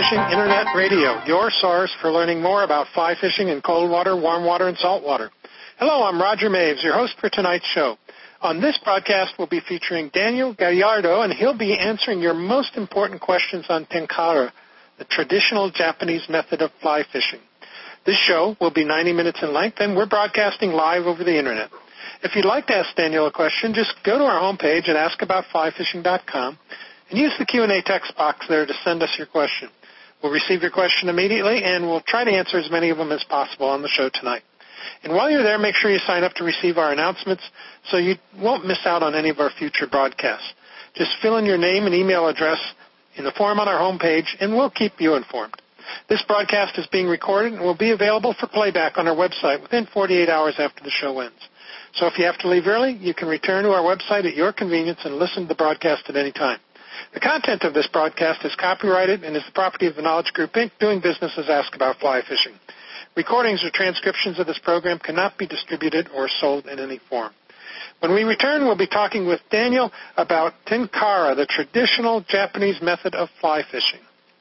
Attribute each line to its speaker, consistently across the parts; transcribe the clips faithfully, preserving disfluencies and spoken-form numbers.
Speaker 1: Fishing Internet Radio, your source for learning more about fly fishing in cold water, warm water, and salt water. Hello, I'm Roger Maves, your host for tonight's show. On this broadcast, we'll be featuring Daniel Gallardo, and he'll be answering your most important questions on tenkara, the traditional Japanese method of fly fishing. This show will be ninety minutes in length, and we're broadcasting live over the Internet. If you'd like to ask Daniel a question, just go to our homepage at ask about fly fishing dot com and use the Q and A text box there to send us your question. We'll receive your question immediately, and we'll try to answer as many of them as possible on the show tonight. And while you're there, make sure you sign up to receive our announcements so you won't miss out on any of our future broadcasts. Just fill in your name and email address in the form on our homepage, and we'll keep you informed. This broadcast is being recorded and will be available for playback on our website within forty-eight hours after the show ends. So if you have to leave early, you can return to our website at your convenience and listen to the broadcast at any time. The content of this broadcast is copyrighted and is the property of the Knowledge Group, Incorporated, doing business as Ask About Fly Fishing. Recordings or transcriptions of this program cannot be distributed or sold in any form. When we return, we'll be talking with Daniel about tenkara, the traditional Japanese method of fly fishing.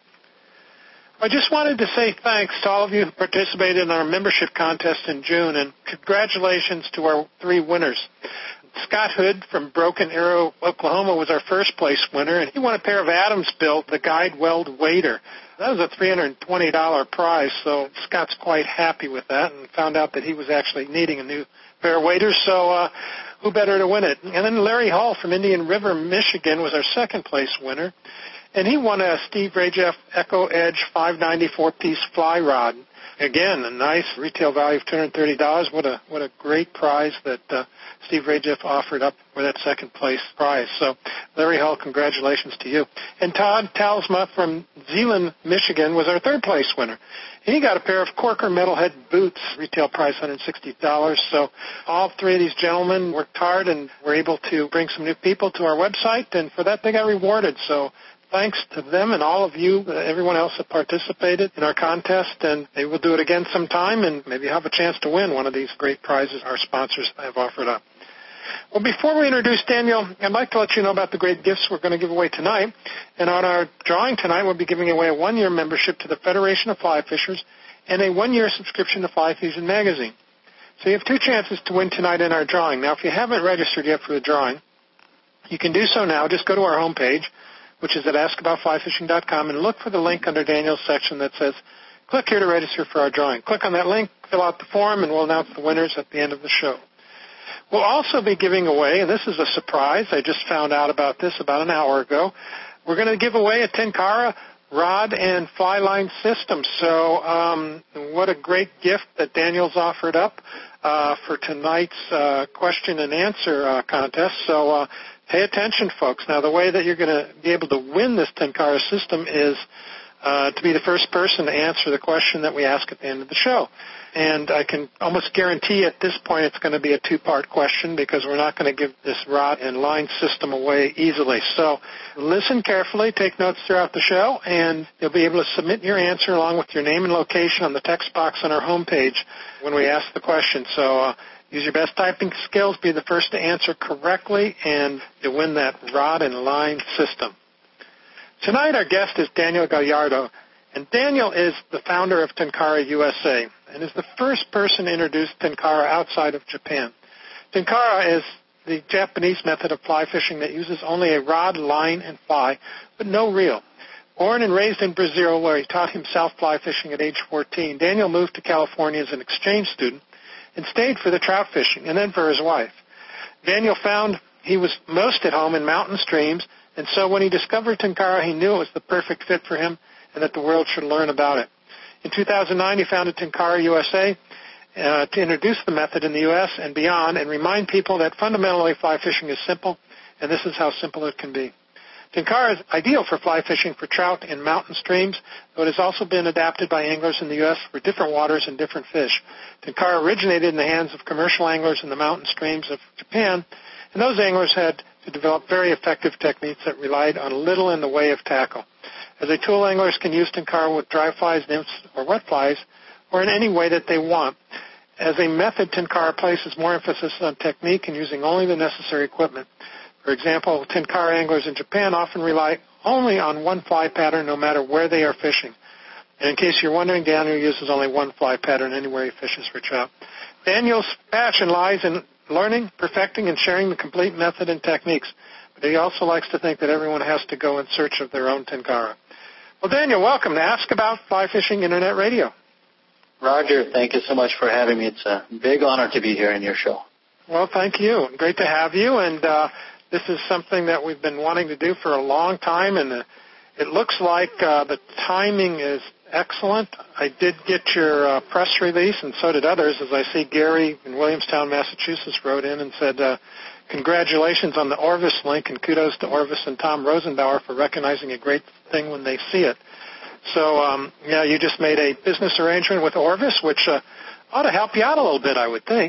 Speaker 1: I just wanted to say thanks to all of you who participated in our membership contest in June, and congratulations to our three winners. Scott Hood from Broken Arrow, Oklahoma was our first place winner, and he won a pair of Adams-built, the Guide Weld Wader. That was a three hundred twenty dollars prize, so Scott's quite happy with that and found out that he was actually needing a new pair of waders, so uh, who better to win it? And then Larry Hall from Indian River, Michigan was our second place winner, and he won a Steve Rajeff Echo Edge five ninety four-piece fly rod. Again, a nice retail value of two hundred thirty dollars. What a what a great prize that uh, Steve Rajeff offered up for that second place prize. So, Larry Hall, congratulations to you. And Todd Talsma from Zeeland, Michigan, was our third place winner. He got a pair of Corker metalhead boots, retail price one hundred sixty dollars. So all three of these gentlemen worked hard and were able to bring some new people to our website, and for that they got rewarded. So thanks to them and all of you, uh, everyone else that participated in our contest, and they will do it again sometime and maybe have a chance to win one of these great prizes our sponsors have offered up. Well, before we introduce Daniel, I'd like to let you know about the great gifts we're going to give away tonight. And on our drawing tonight, we'll be giving away a one-year membership to the Federation of Fly Fishers and a one-year subscription to Fly Fusion magazine. So you have two chances to win tonight in our drawing. Now, if you haven't registered yet for the drawing, you can do so now. Just go to our homepage, which is at ask about fly fishing dot com, and look for the link under Daniel's section that says, click here to register for our drawing. Click on that link, fill out the form, and we'll announce the winners at the end of the show. We'll also be giving away, and this is a surprise, I just found out about this about an hour ago, we're going to give away a tenkara rod and fly line system. So um, what a great gift that Daniel's offered up uh, for tonight's uh, question and answer uh, contest. So uh, pay attention, folks. Now, the way that you're going to be able to win this tenkara system is uh, to be the first person to answer the question that we ask at the end of the show. And I can almost guarantee at this point it's going to be a two-part question because we're not going to give this rod and line system away easily. So listen carefully, take notes throughout the show, and you'll be able to submit your answer along with your name and location on the text box on our homepage when we ask the question. So uh, use your best typing skills, be the first to answer correctly, and you'll win that rod and line system. Tonight our guest is Daniel Gallardo, and Daniel is the founder of Tenkara U S A and is the first person to introduce tenkara outside of Japan. Tenkara is the Japanese method of fly fishing that uses only a rod, line, and fly, but no reel. Born and raised in Brazil, where he taught himself fly fishing at age fourteen, Daniel moved to California as an exchange student and stayed for the trout fishing and then for his wife. Daniel found he was most at home in mountain streams, and so when he discovered tenkara, he knew it was the perfect fit for him and that the world should learn about it. In two thousand nine, he founded Tenkara U S A uh, to introduce the method in the U S and beyond and remind people that fundamentally fly fishing is simple, and this is how simple it can be. Tenkara is ideal for fly fishing for trout in mountain streams, though it has also been adapted by anglers in the U S for different waters and different fish. Tenkara originated in the hands of commercial anglers in the mountain streams of Japan, and those anglers had to develop very effective techniques that relied on little in the way of tackle. As a tool, anglers can use tenkara with dry flies, nymphs, or wet flies, or in any way that they want. As a method, tenkara places more emphasis on technique and using only the necessary equipment. For example, tenkara anglers in Japan often rely only on one fly pattern no matter where they are fishing. And in case you're wondering, Daniel uses only one fly pattern anywhere he fishes for trout. Daniel's passion lies in learning, perfecting, and sharing the complete method and techniques. But he also likes to think that everyone has to go in search of their own tenkara. Well, Daniel, welcome to Ask About Fly Fishing Internet Radio.
Speaker 2: Roger, thank you so much for having me. It's a big honor to be here in your show.
Speaker 1: Well, thank you. Great to have you. And uh, this is something that we've been wanting to do for a long time, and uh, it looks like uh, the timing is excellent. I did get your uh, press release, and so did others, as I see Gary in Williamstown, Massachusetts, wrote in and said, uh, congratulations on the Orvis link, and kudos to Orvis and Tom Rosenbauer for recognizing a great thing when they see it. So, um, yeah, you just made a business arrangement with Orvis, which uh, ought to help you out a little bit, I would think.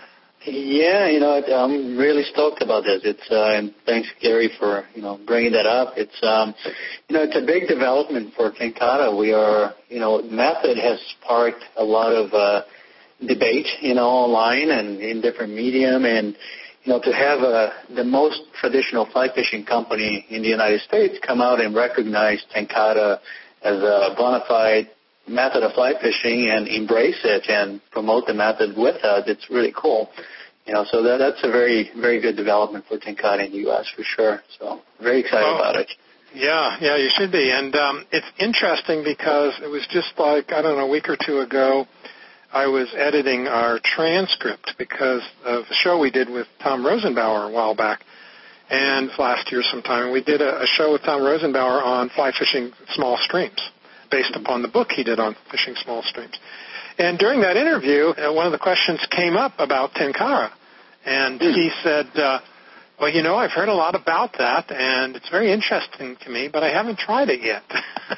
Speaker 2: Yeah, you know, I'm really stoked about this. It's uh, and thanks, Gary, for you know bringing that up. It's um, you know, it's a big development for tenkara. We are, you know, method has sparked a lot of uh, debate, you know, online and in different medium, and you know, to have a, the most traditional fly fishing company in the United States come out and recognize tenkara as a bona fide method of fly fishing and embrace it and promote the method with us, it's really cool. You know, so that, that's a very, very good development for tenkara in the U S for sure. So very excited
Speaker 1: well,
Speaker 2: about it.
Speaker 1: Yeah, yeah, you should be. And um, it's interesting because it was just like, I don't know, a week or two ago, I was editing our transcript because of a show we did with Tom Rosenbauer a while back, and last year sometime. We did a, a show with Tom Rosenbauer on fly fishing small streams, based upon the book he did on fishing small streams. And during that interview, uh, one of the questions came up about tenkara, and mm. he said, uh, well, you know, I've heard a lot about that, and it's very interesting to me, but I haven't tried it yet.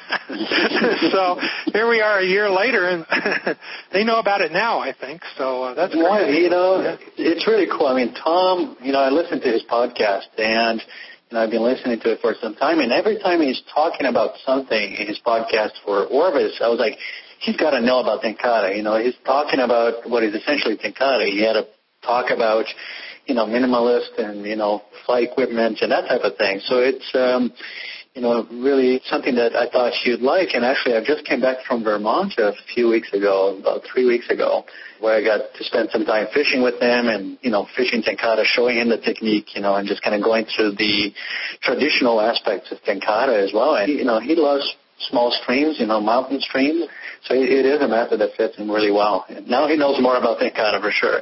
Speaker 1: So here we are a year later, and they know about it now, I think, so uh, that's
Speaker 2: well,
Speaker 1: great.
Speaker 2: You know, yeah. It's really cool. I mean, Tom, you know, I listened to his podcast, and you know, I've been listening to it for some time, and every time he's talking about something in his podcast for Orvis, I was like, he's got to know about tenkara. You know, he's talking about what is essentially tenkara. He had to talk about, you know, minimalist and, you know, fly equipment and that type of thing. So it's, um, you know, really something that I thought you'd like. And actually, I just came back from Vermont a few weeks ago, about three weeks ago, where I got to spend some time fishing with them and, you know, fishing tenkara, showing him the technique, you know, and just kind of going through the traditional aspects of tenkara as well. And, you know, he loves small streams, you know, mountain streams. So it is a method that fits him really well. And now he knows more about tenkara for sure.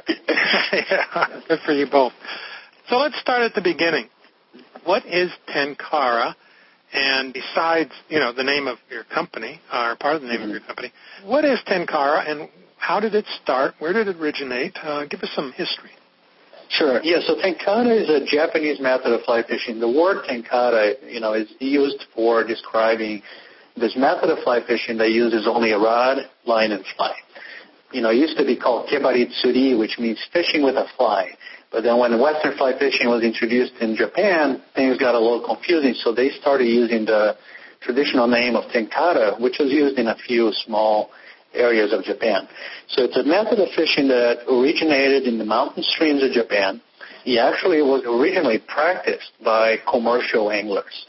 Speaker 1: Yeah, good for you both. So let's start at the beginning. What is tenkara? And besides, you know, the name of your company, or part of the name mm-hmm. of your company, what is tenkara and how did it start? Where did it originate? Uh, give us some history.
Speaker 2: Sure. Yeah, so tenkara is a Japanese method of fly fishing. The word tenkara, you know, is used for describing this method of fly fishing that uses only a rod, line, and fly. You know, it used to be called kebari tsuri, which means fishing with a fly. But then when Western fly fishing was introduced in Japan, things got a little confusing, so they started using the traditional name of tenkara, which was used in a few small areas of Japan. So it's a method of fishing that originated in the mountain streams of Japan. It actually was originally practiced by commercial anglers.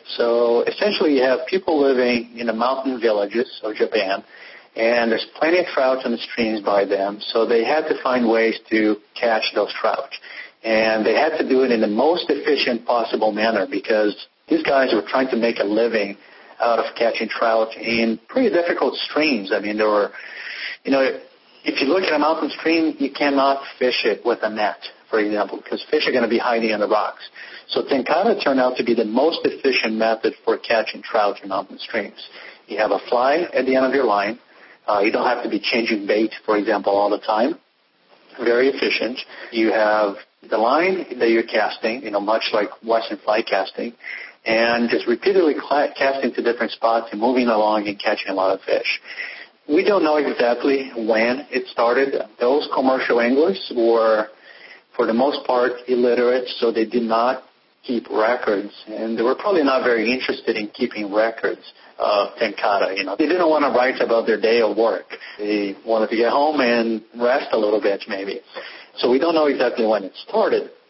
Speaker 2: So essentially you have people living in the mountain villages of Japan, and there's plenty of trout in the streams by them, so they had to find ways to catch those trout. And they had to do it in the most efficient possible manner because these guys were trying to make a living out of catching trout in pretty difficult streams. I mean, there were, you know, if you look at a mountain stream, you cannot fish it with a net, for example, because fish are going to be hiding in the rocks. So tenkara turned out to be the most efficient method for catching trout in mountain streams. You have a fly at the end of your line. Uh, you don't have to be changing bait, for example, all the time. Very efficient. You have the line that you're casting, you know, much like Western fly casting, and just repeatedly casting to different spots and moving along and catching a lot of fish. We don't know exactly when it started. Those commercial anglers were, for the most part, illiterate, so they did not keep records, and they were probably not very interested in keeping records of tenkara. You know, they didn't want to write about their day of work. They wanted to get home and rest a little bit, maybe. So we don't know exactly when it started.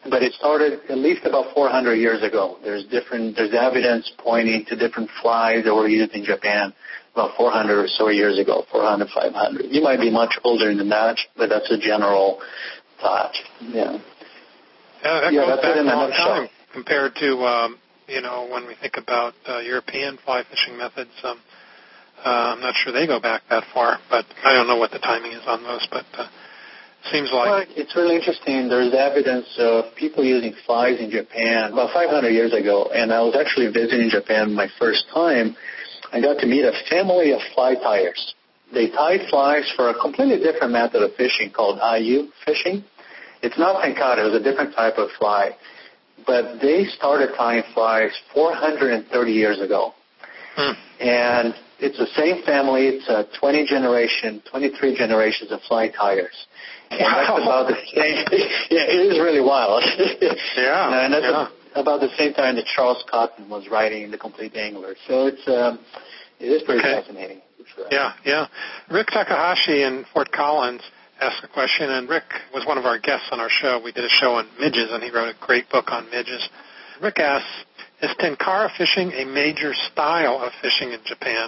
Speaker 2: but it started at least about four hundred years ago. There's different, there's evidence pointing to different flies that were used in Japan about four hundred or so years ago, four hundred, five hundred. You might be much older than that, but that's a general thought. Yeah.
Speaker 1: Yeah, that
Speaker 2: yeah,
Speaker 1: goes
Speaker 2: that's
Speaker 1: back
Speaker 2: it in
Speaker 1: a
Speaker 2: a
Speaker 1: long
Speaker 2: nutshell.
Speaker 1: time compared to, um, you know, when we think about uh, European fly fishing methods. Um, uh, I'm not sure they go back that far, but I don't know what the timing is on those, but uh, seems like...
Speaker 2: Well, it's really interesting. There's evidence of people using flies in Japan about five hundred years ago, and I was actually visiting Japan my first time. I got to meet a family of fly tiers. They tied flies for a completely different method of fishing called I U fishing. It's not tenkara. It was a different type of fly. But they started tying flies four hundred thirty years ago. Hmm. And it's the same family. It's a twenty generation, twenty-three generations of fly tiers. And wow. That's about the same. Yeah, it is really wild.
Speaker 1: Yeah.
Speaker 2: And that's
Speaker 1: yeah.
Speaker 2: a, about the same time that Charles Cotton was writing The Complete Angler. So it's um, it is pretty
Speaker 1: okay.
Speaker 2: fascinating. Sure.
Speaker 1: Yeah, yeah. Rick Takahashi in Fort Collins asked a question, and Rick was one of our guests on our show. We did a show on midges, and he wrote a great book on midges. Rick asks, is tenkara fishing a major style of fishing in Japan?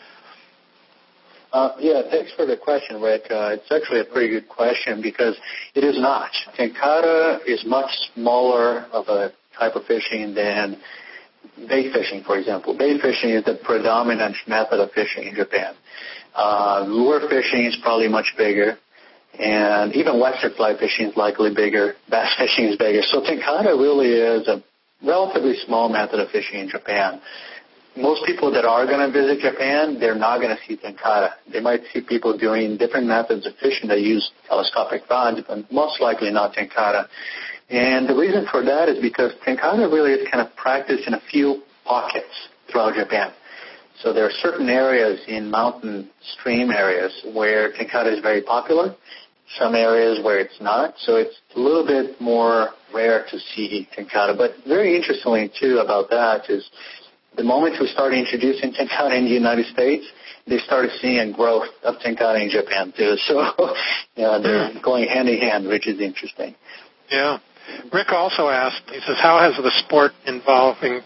Speaker 2: Uh, yeah, thanks for the question, Rick. Uh, it's actually a pretty good question because it is not. Tenkara is much smaller of a type of fishing than bait fishing, for example. Bait fishing is the predominant method of fishing in Japan. Uh, lure fishing is probably much bigger, and even western fly fishing is likely bigger. Bass fishing is bigger. So tenkara really is a relatively small method of fishing in Japan. Most people that are going to visit Japan, they're not going to see tenkara. They might see people doing different methods of fishing that use telescopic rods, but most likely not tenkara. And the reason for that is because tenkara really is kind of practiced in a few pockets throughout Japan. So there are certain areas in mountain stream areas where tenkara is very popular, some areas where it's not. So it's a little bit more rare to see tenkara. But very interestingly, too, about that is the moment we started introducing tenkara in the United States, they started seeing a growth of tenkara in Japan, too. So yeah, they're going hand in hand, which is interesting.
Speaker 1: Yeah. Rick also asked, he says, how has the sport involving,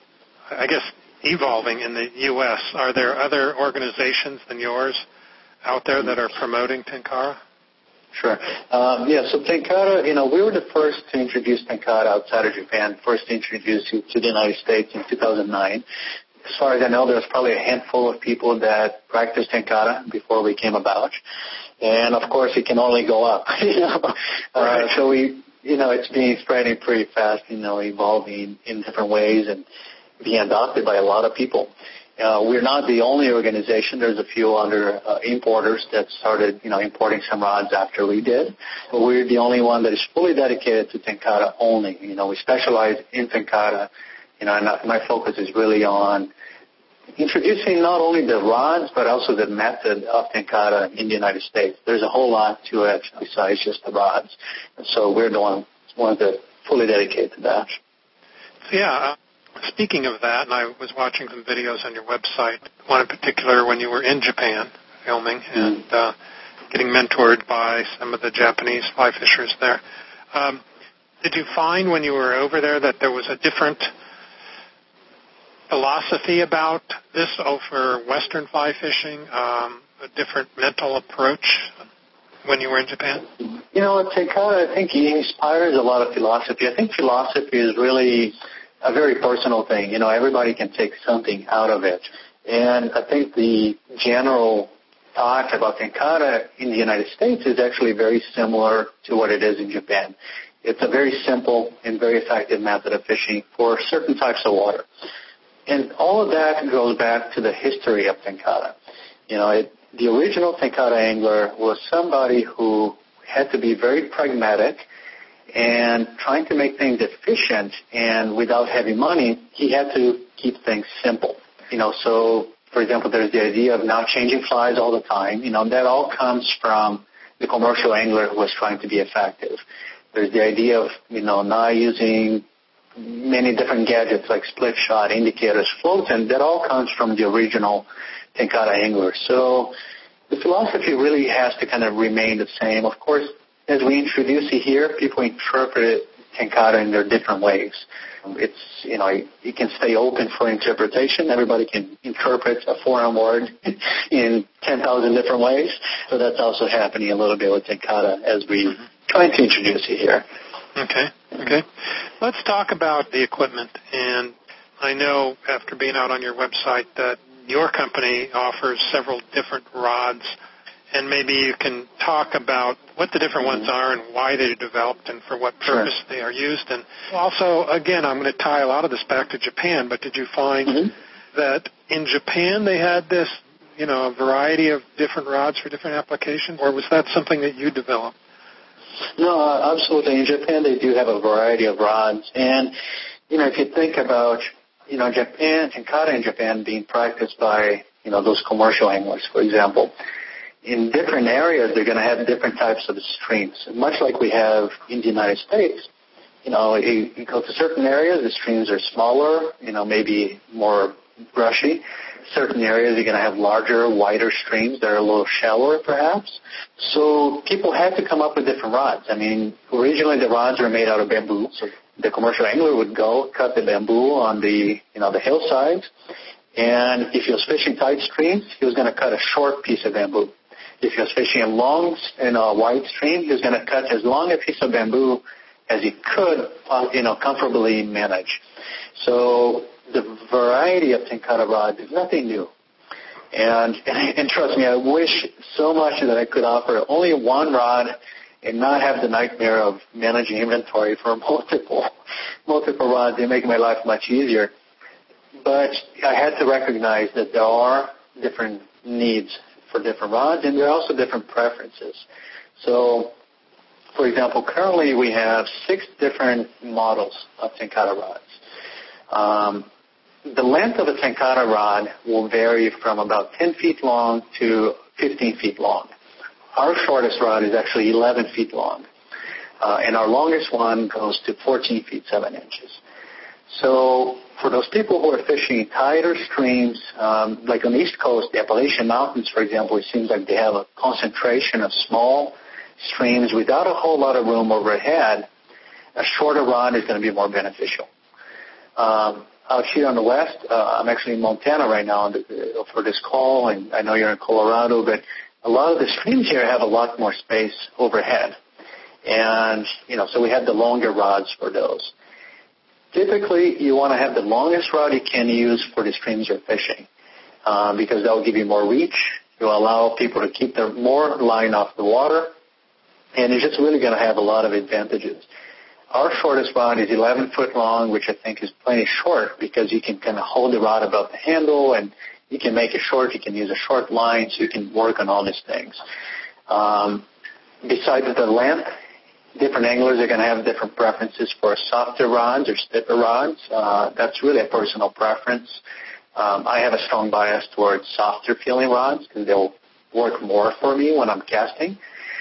Speaker 1: I guess, evolving in the U S? Are there other organizations than yours out there that are promoting tenkara?
Speaker 2: Sure. Um, yeah, so tenkara, you know, we were the first to introduce tenkara outside of Japan, first to introduce it to the United States in two thousand nine. As far as I know, there was probably a handful of people that practiced tenkara before we came about. And, of course, it can only go up. you know?
Speaker 1: Right.
Speaker 2: Uh, so we... You know, it's being spreading pretty fast, you know, evolving in different ways and being adopted by a lot of people. Uh, we're not the only organization. There's a few other uh, importers that started, you know, importing some rods after we did. But we're the only one that is fully dedicated to tenkara only. You know, we specialize in tenkara, you know, and my focus is really on introducing not only the rods, but also the method of tenkara in the United States. There's a whole lot to it besides just the rods. And so we're the one, one that fully dedicated to that.
Speaker 1: Yeah. Uh, speaking of that, and I was watching some videos on your website, one in particular when you were in Japan filming mm-hmm. and uh, getting mentored by some of the Japanese fly fishers there. Um, did you find when you were over there that there was a different philosophy about this over Western fly fishing, um, a different mental approach when you were in Japan?
Speaker 2: You know, tenkara, I think, inspires a lot of philosophy. I think philosophy is really a very personal thing. You know, everybody can take something out of it. And I think the general thought about tenkara in the United States is actually very similar to what it is in Japan. It's a very simple and very effective method of fishing for certain types of water. And all of that goes back to the history of tenkara. You know, it, the original tenkara angler was somebody who had to be very pragmatic and trying to make things efficient, and without heavy money, he had to keep things simple. You know, so, for example, there's the idea of not changing flies all the time. You know, that all comes from the commercial angler who was trying to be effective. There's the idea of, you know, not using many different gadgets like split shot, indicators, floats, and that all comes from the original tenkara angler. So the philosophy really has to kind of remain the same. Of course, as we introduce it here, people interpret it tenkara in their different ways. It's, you know, it can stay open for interpretation. Everybody can interpret a foreign word in ten thousand different ways. So that's also happening a little bit with tenkara as we try to introduce it here.
Speaker 1: Okay, okay. Let's talk about the equipment. And I know after being out on your website that your company offers several different rods, and maybe you can talk about what the different ones are and why they are developed and for what purpose sure. they are used. And also, again, I'm going to tie a lot of this back to Japan, but did you find mm-hmm. that in Japan they had this, you know, a variety of different rods for different applications, or was that something that you developed?
Speaker 2: No, absolutely. In Japan they do have a variety of rods. And, you know, if you think about, you know, Japan, tenkara in Japan being practiced by, you know, those commercial anglers, for example, in different areas, they're going to have different types of streams. Much like we have in the United States, you know, you, you go to certain areas, the streams are smaller, you know, maybe more brushy. Certain areas, you're going to have larger, wider streams that are a little shallower, perhaps. So people had to come up with different rods. I mean, originally the rods were made out of bamboo. So the commercial angler would go cut the bamboo on the, you know, the hillsides. And if he was fishing tight streams, he was going to cut a short piece of bamboo. If he was fishing a long, in a wide stream, he was going to cut as long a piece of bamboo as he could, you know, comfortably manage. So the variety of tenkara rods is nothing new. And, and trust me, I wish so much that I could offer only one rod and not have the nightmare of managing inventory for multiple, multiple rods. They make my life much easier. But I had to recognize that there are different needs for different rods, and there are also different preferences. So, for example, currently we have six different models of tenkara rods. Um, the length of a tenkara rod will vary from about ten feet long to fifteen feet long. Our shortest rod is actually eleven feet long, uh, and our longest one goes to fourteen feet, seven inches. So for those people who are fishing tighter streams, um, like on the East Coast, the Appalachian Mountains, for example, it seems like they have a concentration of small streams without a whole lot of room overhead. A shorter rod is going to be more beneficial. Um, out here on the west, uh, I'm actually in Montana right now for this call, and I know you're in Colorado, but a lot of the streams here have a lot more space overhead. And, you know, so we have the longer rods for those. Typically, you want to have the longest rod you can use for the streams you're fishing uh, because that will give you more reach. It will allow people to keep their more line off the water, and it's just really going to have a lot of advantages. Our shortest rod is eleven foot long, which I think is plenty short because you can kind of hold the rod above the handle, and you can make it short. You can use a short line, so you can work on all these things. Um, besides the length, different anglers are going to have different preferences for softer rods or stiffer rods. Uh, that's really a personal preference. Um, I have a strong bias towards softer feeling rods because they'll work more for me when I'm casting.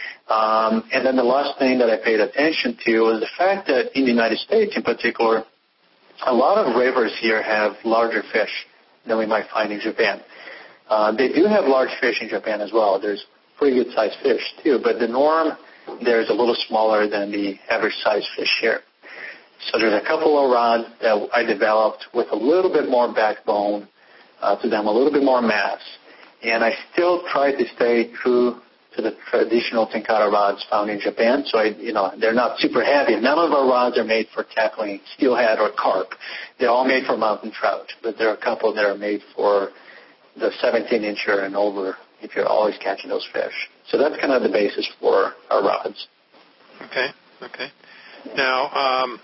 Speaker 2: Um, and then the last thing that I paid attention to was the fact that in the United States in particular, a lot of rivers here have larger fish than we might find in Japan. Uh, they do have large fish in Japan as well. There's pretty good sized fish too, but the norm there is a little smaller than the average size fish here. So there's a couple of rods that I developed with a little bit more backbone uh, to them, a little bit more mass. And I still try to stay true to the traditional tenkara rods found in Japan. So, I, you know, they're not super heavy. None of our rods are made for tackling steelhead or carp. They're all made for mountain trout. But there are a couple that are made for the seventeen incher and over if you're always catching those fish. So that's kind of the basis for our rods.
Speaker 1: Okay, okay. Now, um,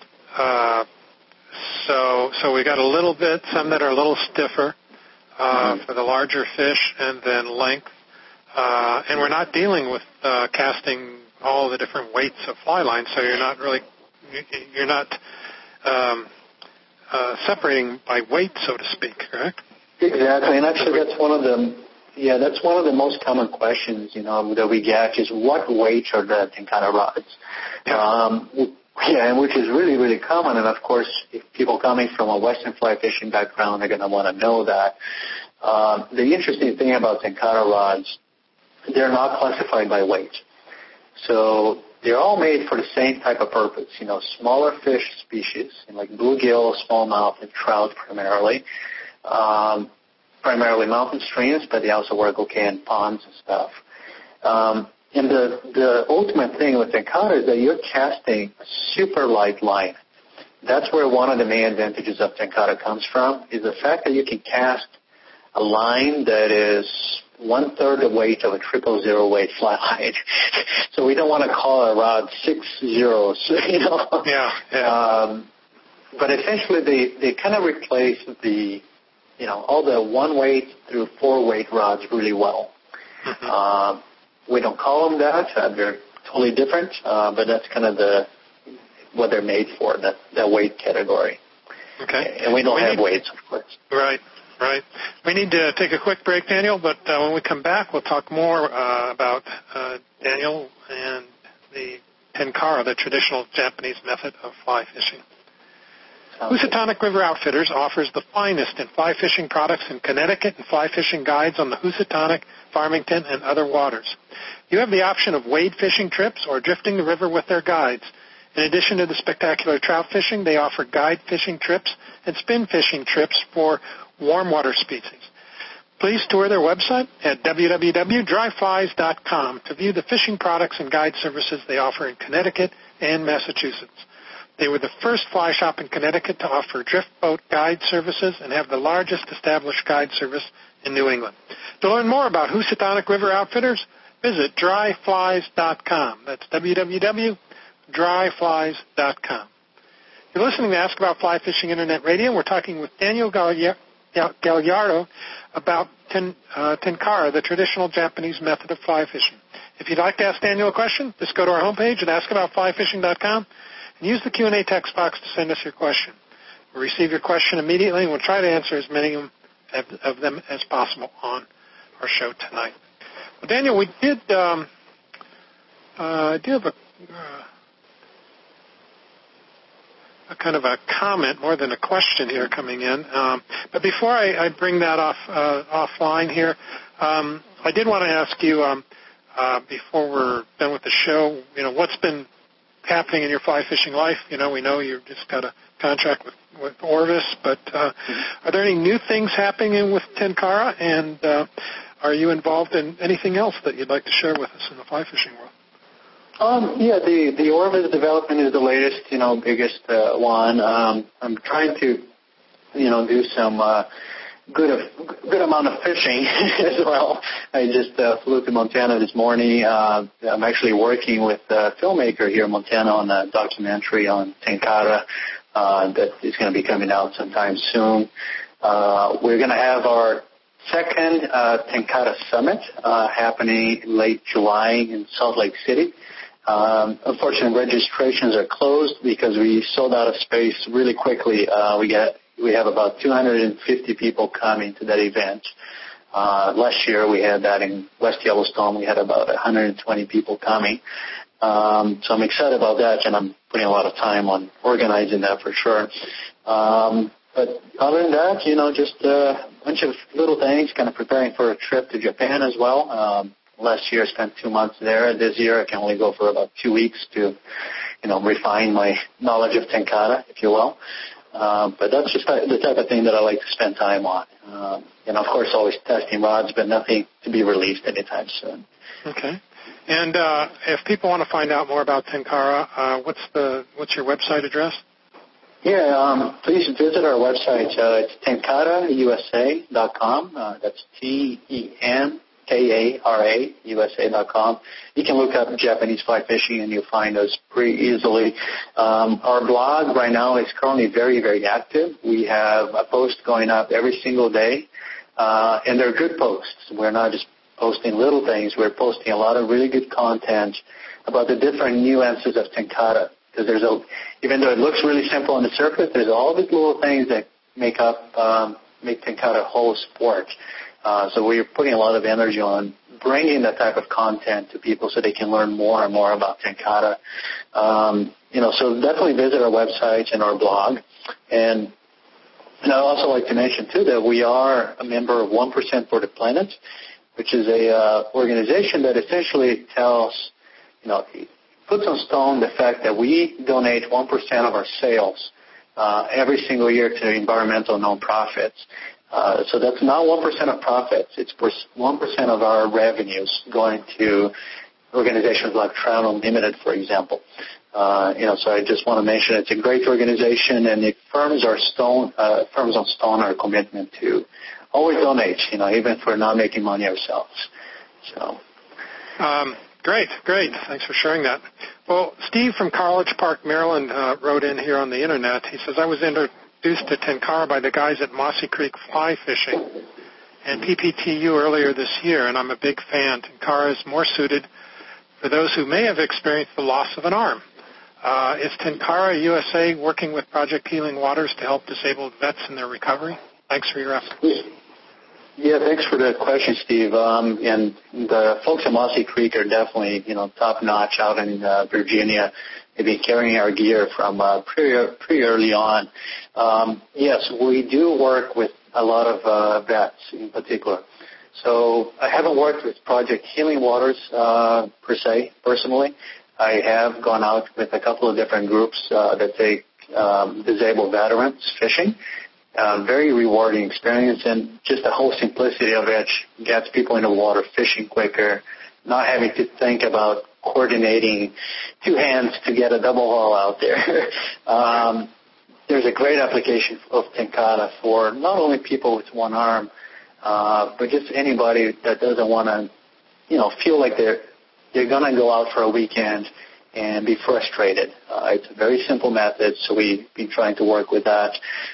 Speaker 1: uh, so so we got a little bit, some that are a little stiffer uh, mm-hmm. for the larger fish, and then length. Uh, and we're not dealing with uh, casting all the different weights of fly lines, so you're not really, you're not um, uh, separating by weight, so to speak, correct?
Speaker 2: Exactly, and actually that's one of the Yeah, that's one of the most common questions, you know, that we get is what weight are the tenkara rods? Yeah. Um, yeah, and which is really, really common. And, of course, if people coming from a Western fly fishing background are going to want to know that. Um, the interesting thing about tenkara rods, they're not classified by weight. So they're all made for the same type of purpose, you know, smaller fish species, you know, like bluegill, smallmouth, and trout primarily, um, primarily mountain streams, but they also work okay in ponds and stuff. Um, and the, the ultimate thing with Tenkara is that you're casting a super light line. That's where one of the main advantages of Tenkara comes from, is the fact that you can cast a line that is one-third the weight of a triple zero weight flat line. So we don't want to call a rod six zeros, you know.
Speaker 1: Yeah, yeah.
Speaker 2: Um, but essentially they, they kind of replace the, you know, all the one-weight through four-weight rods really well. Mm-hmm. Uh, we don't call them that. Uh, they're totally different, uh, but that's kind of the what they're made for, that, that weight category.
Speaker 1: Okay.
Speaker 2: And we don't
Speaker 1: we
Speaker 2: have
Speaker 1: need,
Speaker 2: weights, of course.
Speaker 1: Right. Right. We need to take a quick break, Daniel, but uh, when we come back, we'll talk more uh, about uh, Daniel and the Tenkara, the traditional Japanese method of fly fishing.
Speaker 2: Sounds
Speaker 1: Housatonic River Outfitters offers the finest in fly fishing products in Connecticut and fly fishing guides on the Housatonic, Farmington, and other waters. You have the option of wade fishing trips or drifting the river with their guides. In addition to the spectacular trout fishing, they offer guide fishing trips and spin fishing trips for warm water species. Please tour their website at w w w dot dry flies dot com to view the fishing products and guide services they offer in Connecticut and Massachusetts. They were the first fly shop in Connecticut to offer drift boat guide services and have the largest established guide service in New England. To learn more about Housatonic River Outfitters, visit dry flies dot com. That's w w w dot dry flies dot com. You're listening to Ask About Fly Fishing Internet Radio. We're talking with Daniel Gagliardo about ten, uh, Tenkara, the traditional Japanese method of fly fishing. If you'd like to ask Daniel a question, just go to our homepage at ask about fly fishing dot com and use the Q and A text box to send us your question. We'll receive your question immediately, and we'll try to answer as many of them as possible on our show tonight. Well, Daniel, we did um, uh, do have a... Uh, a kind of a comment more than a question here coming in. Um, but before I, I bring that off uh, offline here, um, I did want to ask you, um, uh, before we're done with the show, you know, what's been happening in your fly fishing life? You know, we know you've just got a contract with, with Orvis, but uh, mm-hmm. are there any new things happening with Tenkara, and uh, are you involved in anything else that you'd like to share with us in the fly fishing world?
Speaker 2: Um, yeah, the, the Orvis development is the latest, you know, biggest uh, one. Um, I'm trying to, you know, do some uh, good good amount of fishing as well. I just uh, flew to Montana this morning. Uh, I'm actually working with a filmmaker here in Montana on a documentary on Tenkara uh, that is going to be coming out sometime soon. Uh, we're going to have our second uh, Tenkara Summit uh, happening late July in Salt Lake City. Um, unfortunately, registrations are closed because we sold out of space really quickly. Uh, we get we have about two hundred fifty people coming to that event. Uh, last year we had that in West Yellowstone. We had about one hundred twenty people coming. Um, so I'm excited about that, and I'm putting a lot of time on organizing that for sure. Um, but other than that, you know, just a bunch of little things, kind of preparing for a trip to Japan as well. Um, Last year I spent two months there. This year I can only go for about two weeks to, you know, refine my knowledge of Tenkara, if you will. Uh, but that's just the type of thing that I like to spend time on. Um, and, of course, always testing rods, but nothing to be released anytime soon.
Speaker 1: Okay. And uh, if people want to find out more about Tenkara, uh, what's the what's your website address?
Speaker 2: Yeah, um, please visit our website. Uh, it's tenkara u s a dot com. Uh, that's T E N K A R A U S A dot com. You can look up Japanese fly fishing and you'll find us pretty easily. Um, our blog right now is currently very, very active. We have a post going up every single day, uh, and they're good posts. We're not just posting little things. We're posting a lot of really good content about the different nuances of Tenkara. Because there's a, even though it looks really simple on the surface, there's all these little things that make up, um, make Tenkara a whole sport. Uh, so we're putting a lot of energy on bringing that type of content to people so they can learn more and more about Tenkara. Um, you know, so definitely visit our website and our blog. And, and I'd also like to mention, too, that we are a member of one percent for the Planet, which is a uh, organization that essentially tells, you know, puts on stone the fact that we donate one percent of our sales uh, every single year to environmental nonprofits. Uh, so that's not one percent of profits. It's one percent of our revenues going to organizations like Trout Unlimited, for example. Uh, you know, so I just want to mention it's a great organization, and it firms our stone, uh, firms on stone our commitment to always donate, you know, even if we're not making money ourselves. So.
Speaker 1: Um, great, great. Thanks for sharing that. Well, Steve from College Park, Maryland, uh, wrote in here on the Internet. He says, I was introduced to Tenkara by the guys at Mossy Creek Fly Fishing and P P T U earlier this year, and I'm a big fan. Tenkara is more suited for those who may have experienced the loss of an arm. Uh, is Tenkara U S A working with Project Healing Waters to help disabled vets in their recovery? Thanks for your efforts.
Speaker 2: Yeah, thanks for the question, Steve. Um, and the folks at Mossy Creek are definitely, you know, top-notch out in uh, Virginia. They've been carrying our gear from uh, pretty, pretty early on. Um, yes, we do work with a lot of uh, vets in particular. So I haven't worked with Project Healing Waters uh, per se, personally. I have gone out with a couple of different groups uh, that take um, disabled veterans fishing. Uh, very rewarding experience, and just the whole simplicity of it gets people in the water fishing quicker, not having to think about coordinating two hands to get a double haul out there. um, there's a great application of Tenkara for not only people with one arm, uh, but just anybody that doesn't want to, you know, feel like they're They're going to go out for a weekend and be frustrated. Uh, it's a very simple method, so we've been trying to work with that.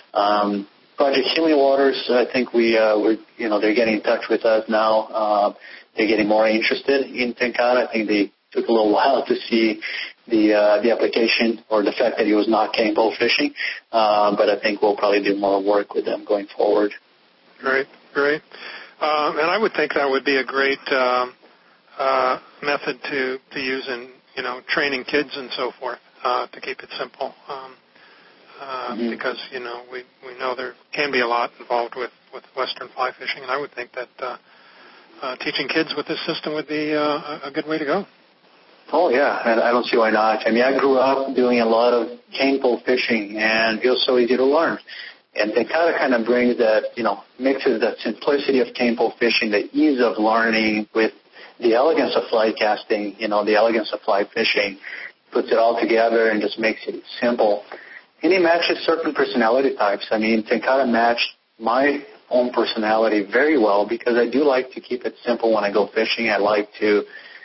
Speaker 2: Um, Project Healing Waters, I think we, uh, we're, you know, they're getting in touch with us now. Uh, they're getting more interested in Tenkara. I think they took a little while to see the uh, the application or the fact that he was not cane pole fishing, uh, but I think we'll probably do more work with them going forward.
Speaker 1: Great, great. Um, and I would think that would be a great Um Uh, method to, to use in, you know, training kids and so forth, uh, to keep it simple. Um, uh, mm-hmm. Because, you know, we, we know there can be a lot involved with, with Western fly fishing, and I would think that uh, uh, teaching kids with this system would be uh, a good way to go.
Speaker 2: Oh, yeah, and I don't see why not. I mean, I grew up doing a lot of cane pole fishing, and it was so easy to learn. And Tenkara kind of brings that, you know, mixes that simplicity of cane pole fishing, the ease of learning with the elegance of fly casting, you know, the elegance of fly fishing, puts it all together and just makes it simple. And it matches certain personality types. I mean, Tenkara matched my own personality very well because I do like to keep it simple when I go fishing. I like to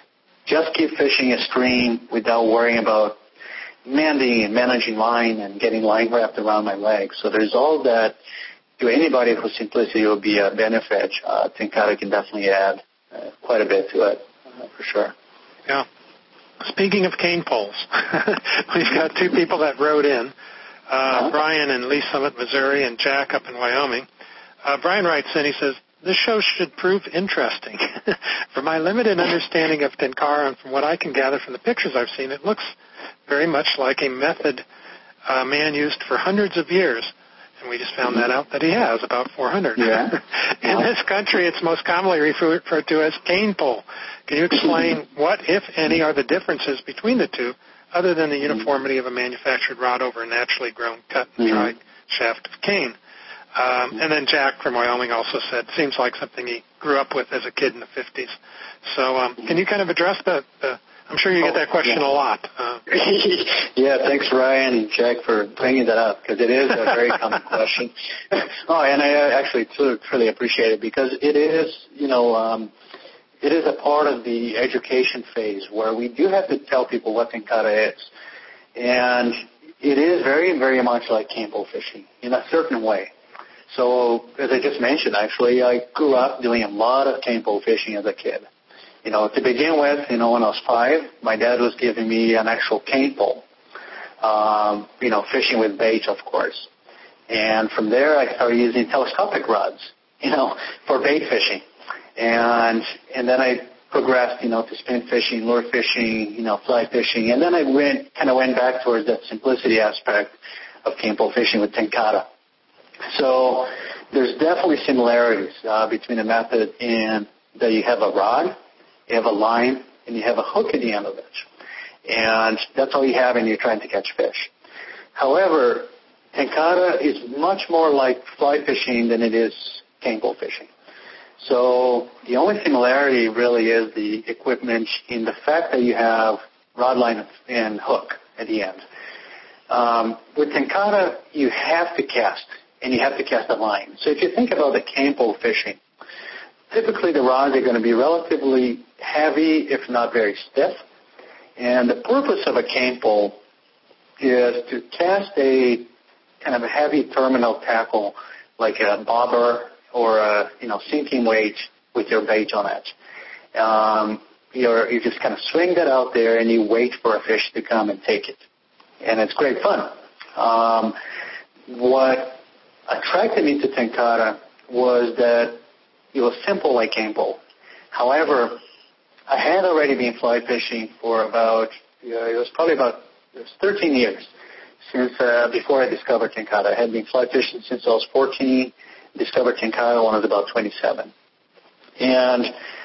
Speaker 2: just keep fishing a stream without worrying about mending and managing line and getting line wrapped around my legs. So there's all that to anybody whose simplicity will be a benefit. Uh, Tenkara can definitely add Uh, quite a bit to it, uh, for sure.
Speaker 1: Yeah. Speaking of cane poles, we've got two people that wrote in, uh, uh-huh. Brian in Lee Summit, Missouri, and Jack up in Wyoming. Uh, Brian writes in, he says, this show should prove interesting. From my limited understanding of Tenkara and from what I can gather from the pictures I've seen, it looks very much like a method uh, man used for hundreds of years. And we just found that out that he has, about four hundred.
Speaker 2: Yeah.
Speaker 1: In this country, it's most commonly referred to as cane pole. Can you explain what, if any, are the differences between the two, other than the uniformity of a manufactured rod over a naturally grown, cut, and dried shaft of cane? Um, and then Jack from Wyoming also said, seems like something he grew up with as a kid in the fifties. So um, can you kind of address the, the I'm sure you get that question
Speaker 2: oh, yeah.
Speaker 1: a lot. Uh,
Speaker 2: yeah, thanks, Ryan and Jack, for bringing that up, because it is a very common question. Oh, and I actually truly appreciate it, because it is, you know, um, it is a part of the education phase where we do have to tell people what Tenkara is. And it is very, very much like cane pole fishing in a certain way. So, as I just mentioned, actually, I grew up doing a lot of cane pole fishing as a kid. You know, to begin with, you know, when I was five, my dad was giving me an actual cane pole, um, you know, fishing with bait, of course. And from there, I started using telescopic rods, you know, for bait fishing. And and then I progressed, you know, to spin fishing, lure fishing, you know, fly fishing. And then I went kind of went back towards that simplicity aspect of cane pole fishing with Tenkara. So there's definitely similarities uh, between the method and that you have a rod, you have a line, and you have a hook at the end of it. and that's all you have and you're trying to catch fish. However, tenkara is much more like fly fishing than it is cane pole fishing. So the only similarity really is the equipment in the fact that you have rod, line, and hook at the end. Um, with tenkara, you have to cast, and you have to cast a line. So if you think about the cane pole fishing, typically the rods are going to be relatively heavy, if not very stiff. And the purpose of a cane pole is to cast a kind of a heavy terminal tackle like a bobber or a you know sinking weight with your bait on it. Um, you're, you just kind of swing that out there and you wait for a fish to come and take it. And it's great fun. Um, what attracted me to tenkara was that it was simple like cane pole. However, I had already been fly fishing for about, you know, it was probably about it was thirteen years since uh, before I discovered tenkara. I had been fly fishing since I was fourteen, discovered tenkara when I was about twenty-seven. And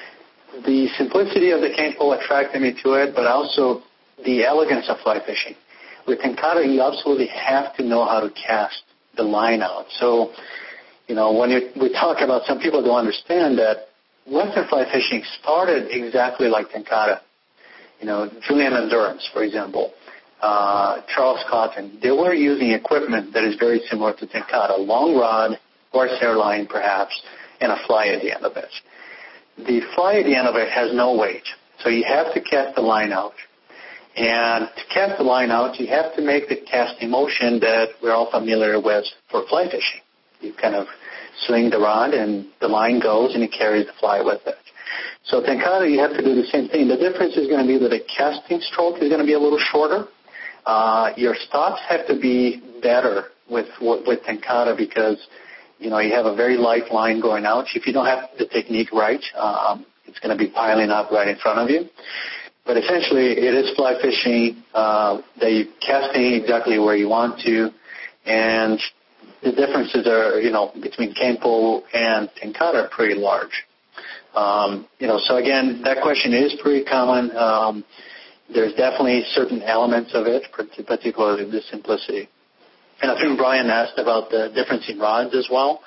Speaker 2: the simplicity of the cane pole attracted me to it, but also the elegance of fly fishing. With tenkara, you absolutely have to know how to cast the line out. So, you know, when you, we talk about, some people don't understand that Western fly fishing started exactly like tenkara. You know, Julian Endurance, for example, uh, Charles Cotton, they were using equipment that is very similar to tenkara, long rod, horsehair line perhaps, and a fly at the end of it. The fly at the end of it has no weight, so you have to cast the line out. And to cast the line out, you have to make the casting motion that we're all familiar with for fly fishing. You kind of swing the rod and the line goes and it carries the fly with it. So tenkara, you have to do the same thing. The difference is going to be that the casting stroke is going to be a little shorter. Uh, your stops have to be better with with tenkara because, you know, you have a very light line going out. If you don't have the technique right, um, it's going to be piling up right in front of you. But essentially, it is fly fishing. Uh, that you're casting exactly where you want to, and the differences are, you know, between cane pole and tenkara are pretty large. Um, you know, so again, that question is pretty common. Um, there's definitely certain elements of it, particularly the simplicity. And I think Brian asked about the difference in rods as well.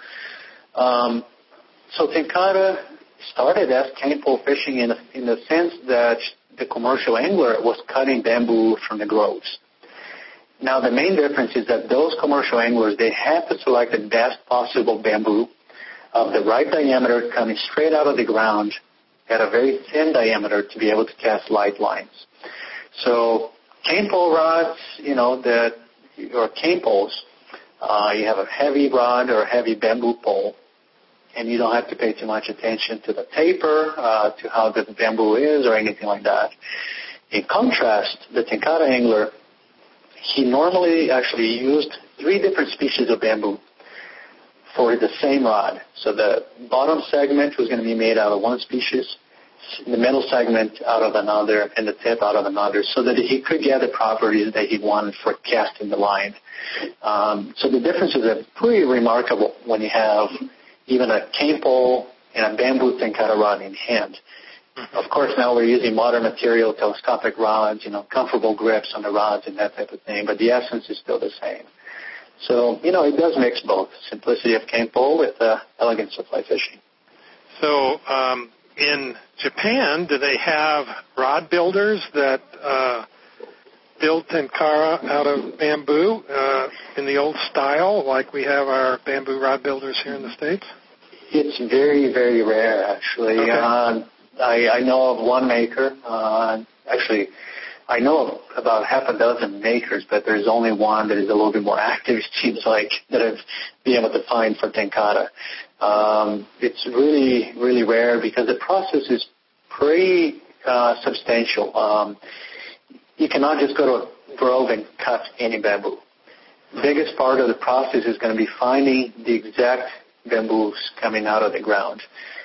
Speaker 2: Um, so tenkara started as cane pole fishing in, in the sense that the commercial angler was cutting bamboo from the groves. Now, the main difference is that those commercial anglers, they have to select the best possible bamboo of the right diameter coming straight out of the ground at a very thin diameter to be able to cast light lines. So cane pole rods, you know, that or cane poles, uh, you have a heavy rod or a heavy bamboo pole, and you don't have to pay too much attention to the taper, uh, to how the bamboo is or anything like that. In contrast, the tenkara angler, he normally actually used three different species of bamboo for the same rod. So the bottom segment was going to be made out of one species, the middle segment out of another, and the tip out of another, so that he could get the properties that he wanted for casting the line. Um, so the differences are pretty remarkable when you have even a cane pole and a bamboo tenkara rod in hand. Of course, now we're using modern material, telescopic rods, you know, comfortable grips on the rods and that type of thing, but the essence is still the same. So, you know, it does mix both simplicity of cane pole with uh, elegance of fly fishing.
Speaker 1: So, um, in Japan, do they have rod builders that uh, build tenkara out of bamboo uh, in the old style, like we have our bamboo rod builders here in the States?
Speaker 2: It's very, very rare, actually.
Speaker 1: Okay.
Speaker 2: Uh, I, I know of one maker. Uh, actually, I know of about half a dozen makers, but there's only one that is a little bit more active, it seems like, that I've been able to find for tenkara. Um, it's really, really rare because the process is pretty uh, substantial. Um, you cannot just go to a grove and cut any bamboo. The biggest part of the process is going to be finding the exact bamboos coming out of the ground.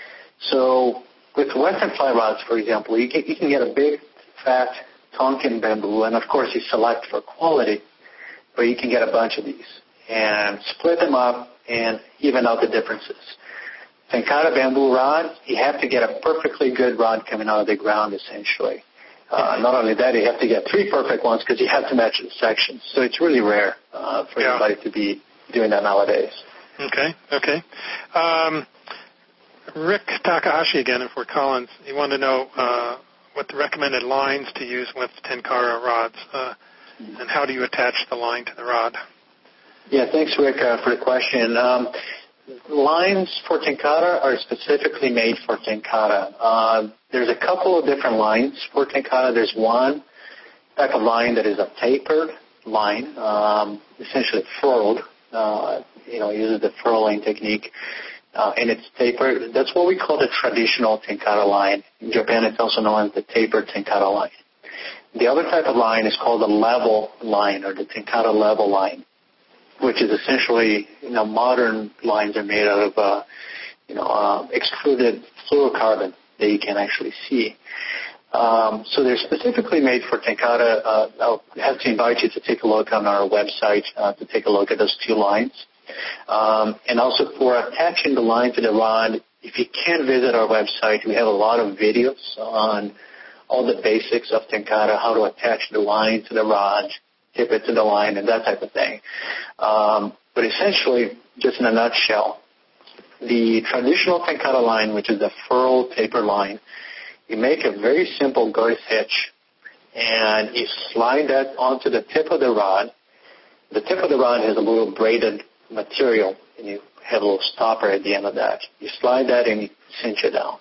Speaker 2: So with Western fly rods, for example, you can, you can get a big, fat Tonkin bamboo, and of course you select for quality, but you can get a bunch of these and split them up and even out the differences. Tenkara bamboo rod, you have to get a perfectly good rod coming out of the ground, essentially. Uh, not only that, you have to get three perfect ones because you have to match the sections. So it's really rare uh, for yeah. anybody to be doing that nowadays.
Speaker 1: Okay, okay. Um, Rick Takahashi again in Fort Collins. He wanted to know uh, what the recommended lines to use with Tenkara rods, uh, and how do you attach the line to the rod?
Speaker 2: Yeah, thanks, Rick, uh, for the question. Um, lines for Tenkara are specifically made for Tenkara. Uh, there's a couple of different lines for Tenkara. There's one type of line that is a tapered line, um, essentially furled. Uh, you know, uses the furling technique, uh, and it's tapered. That's what we call the traditional Tenkara line. In Japan, it's also known as the tapered Tenkara line. The other type of line is called the level line, or the Tenkara level line, which is essentially, you know, modern lines are made out of, uh, you know, uh, extruded fluorocarbon that you can actually see. Um, so they're specifically made for Tenkara. Uh, I'll have to invite you to take a look on our website uh, to take a look at those two lines. Um, and also for attaching the line to the rod, if you can visit our website, we have a lot of videos on all the basics of Tenkara, how to attach the line to the rod, tip it to the line, and that type of thing. Um, but essentially, just in a nutshell, the traditional Tenkara line, which is the furled taper line, you make a very simple girth hitch, and you slide that onto the tip of the rod. The tip of the rod has a little braided material, and you have a little stopper at the end of that. You slide that and you cinch it down.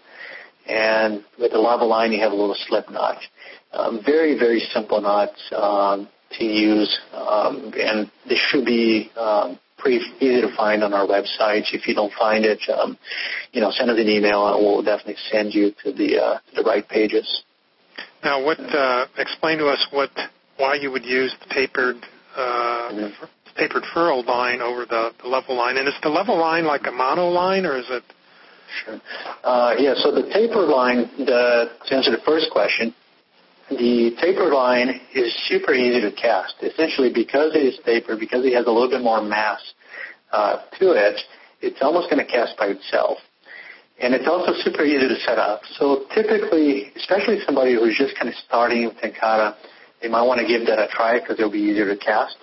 Speaker 2: And with the level line, you have a little slip knot. Um, very, very simple knots um, to use, um, and they should be um, pretty easy to find on our website. If you don't find it, um, you know, send us an email, and we'll definitely send you to the uh, the right pages.
Speaker 1: Now, what? Uh, explain to us what why you would use the tapered uh, mm-hmm. tapered furled line over the, the level line, and is the level line like a mono line, or is it?
Speaker 2: Sure. Uh, yeah. So the tapered line, the, to answer the first question, the tapered line is super easy to cast. Essentially, because it is tapered, because it has a little bit more mass uh, to it, it's almost going to cast by itself. And it's also super easy to set up. So typically, especially somebody who's just kind of starting with Tenkara, they might want to give that a try because it'll be easier to cast.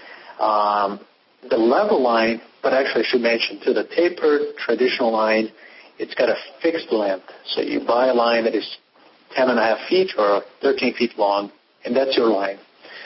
Speaker 2: Um, the level line, but actually I should mention too, the tapered traditional line, it's got a fixed length. So you buy a line that is ten and a half feet or thirteen feet long, and that's your line.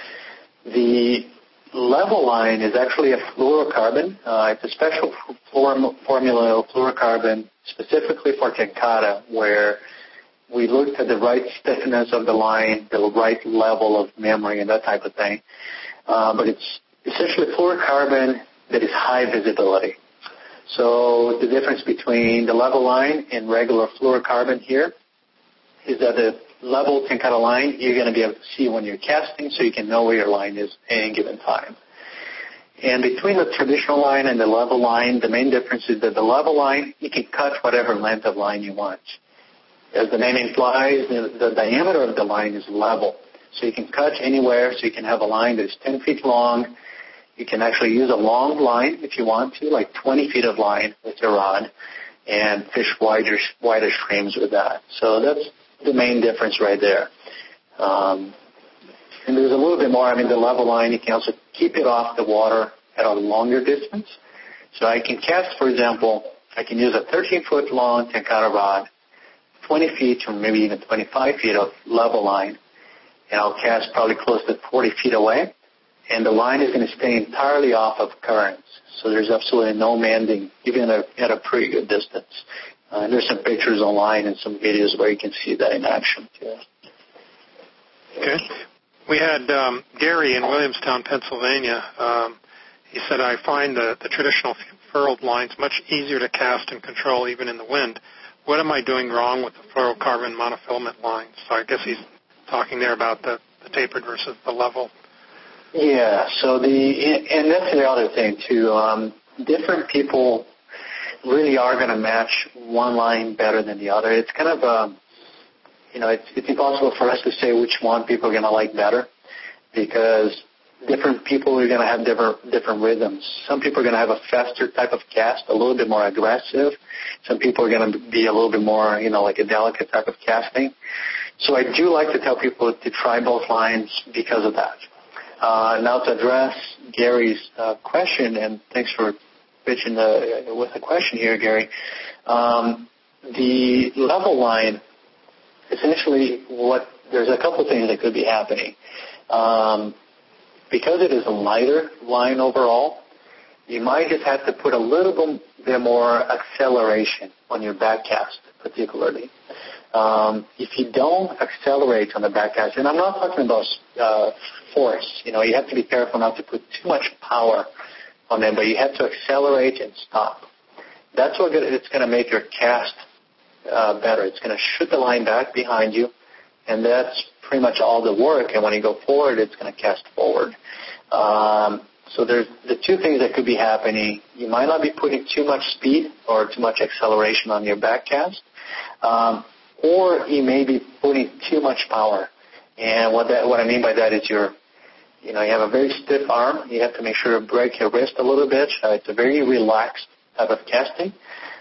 Speaker 2: The level line is actually a fluorocarbon. Uh, it's a special form, formula of fluorocarbon specifically for Tenkara, where we looked at the right stiffness of the line, the right level of memory, and that type of thing. Uh, but it's essentially fluorocarbon that is high visibility. So the difference between the level line and regular fluorocarbon here is that the level Tenkara line, you're going to be able to see when you're casting, so you can know where your line is at any given time. And between the traditional line and the level line, the main difference is that the level line, you can cut whatever length of line you want. As the name implies, the, the diameter of the line is level. So you can cut anywhere, so you can have a line that is ten feet long. You can actually use a long line if you want to, like twenty feet of line with your rod, and fish wider, wider streams with that. So that's the main difference right there. Um, and there's a little bit more. I mean, the level line, you can also keep it off the water at a longer distance. So I can cast, for example, I can use a thirteen-foot long Tenkara rod, twenty feet or maybe even twenty-five feet of level line, and I'll cast probably close to forty feet away, and the line is going to stay entirely off of currents. So there's absolutely no mending, even at a, at a pretty good distance. Uh, and there's some pictures online and some videos where you can see that in action. Yeah.
Speaker 1: Okay. We had um, Gary in Williamstown, Pennsylvania. Um, he said, I find the, the traditional furled lines much easier to cast and control even in the wind. What am I doing wrong with the fluorocarbon monofilament lines? So I guess he's talking there about the, the tapered versus the level.
Speaker 2: Yeah, so the, and that's the other thing too. Um, different people really are going to match one line better than the other. It's kind of, um, you know, it's, it's impossible for us to say which one people are going to like better, because different people are going to have different different rhythms. Some people are going to have a faster type of cast, a little bit more aggressive. Some people are going to be a little bit more, you know, like a delicate type of casting. So I do like to tell people to try both lines because of that. Uh, now to address Gary's uh, question, and thanks for pitching the, with the question here, Gary. Um, the level line, essentially, what there's a couple things that could be happening. Um, because it is a lighter line overall, you might just have to put a little bit more acceleration on your back cast, particularly. Um, if you don't accelerate on the back cast, and I'm not talking about uh, force, you know, you have to be careful not to put too much power on them, but you have to accelerate and stop. That's what it's going to make your cast uh, better. It's going to shoot the line back behind you, and that's pretty much all the work. And when you go forward, it's going to cast forward. Um, so there's the two things that could be happening. You might not be putting too much speed or too much acceleration on your back cast, um, or you may be putting too much power. And what that, what I mean by that is you're, you know, you have a very stiff arm. You have to make sure to break your wrist a little bit. Uh, it's a very relaxed type of casting.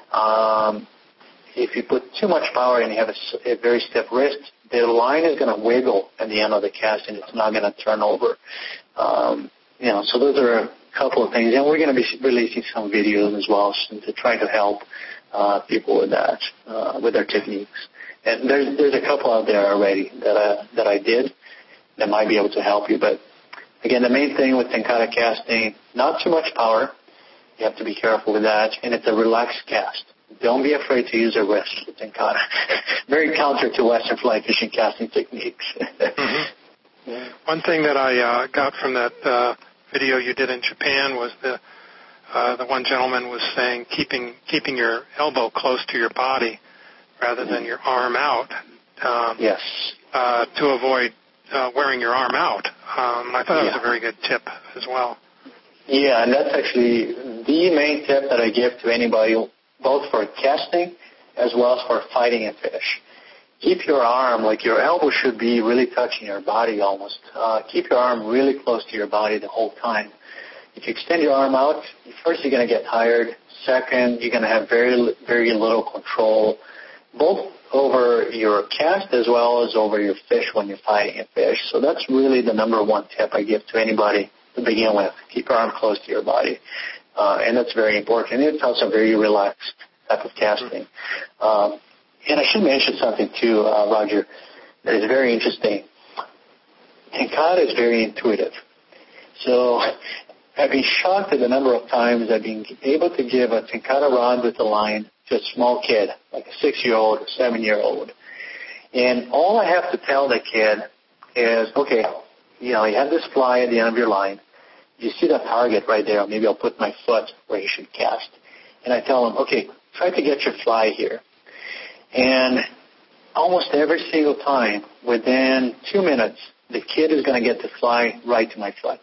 Speaker 2: Um, if you put too much power and you have a, a very stiff wrist, the line is going to wiggle at the end of the cast and it's not going to turn over. Um, you know, so those are a couple of things. And we're going to be releasing some videos as well to try to help uh, people with that, uh, with their techniques. And there's there's a couple out there already that I, that I did that might be able to help you. But again, the main thing with tenkara casting, not too much power. You have to be careful with that. And it's a relaxed cast. Don't be afraid to use a wrist with tenkara. Very counter to Western fly fishing casting techniques.
Speaker 1: Mm-hmm. Yeah. One thing that I uh, got from that uh, video you did in Japan was the uh, the one gentleman was saying keeping keeping your elbow close to your body rather than your arm out. Um,
Speaker 2: yes.
Speaker 1: Uh, to avoid uh, wearing your arm out. Um, I thought that
Speaker 2: yeah.
Speaker 1: was a very good tip as well.
Speaker 2: Yeah, and that's actually the main tip that I give to anybody, both for casting as well as for fighting a fish. Keep your arm, like your elbow should be really touching your body almost. Uh, keep your arm really close to your body the whole time. If you extend your arm out, first you're going to get tired. Second, you're going to have very, very little control, both over your cast as well as over your fish when you're fighting a fish. So that's really the number one tip I give to anybody to begin with. Keep your arm close to your body. Uh, and that's very important. It's also a very relaxed type of casting. Um, and I should mention something too, uh, Roger, that is very interesting. Tenkara is very intuitive. So I've been shocked at the number of times I've been able to give a tenkara rod with a line to a small kid, like a six-year-old or seven-year-old. And all I have to tell the kid is, okay, you know, you have this fly at the end of your line. You see that target right there. Maybe I'll put my foot where you should cast. And I tell him, okay, try to get your fly here. And almost every single time, within two minutes, the kid is going to get the fly right to my foot.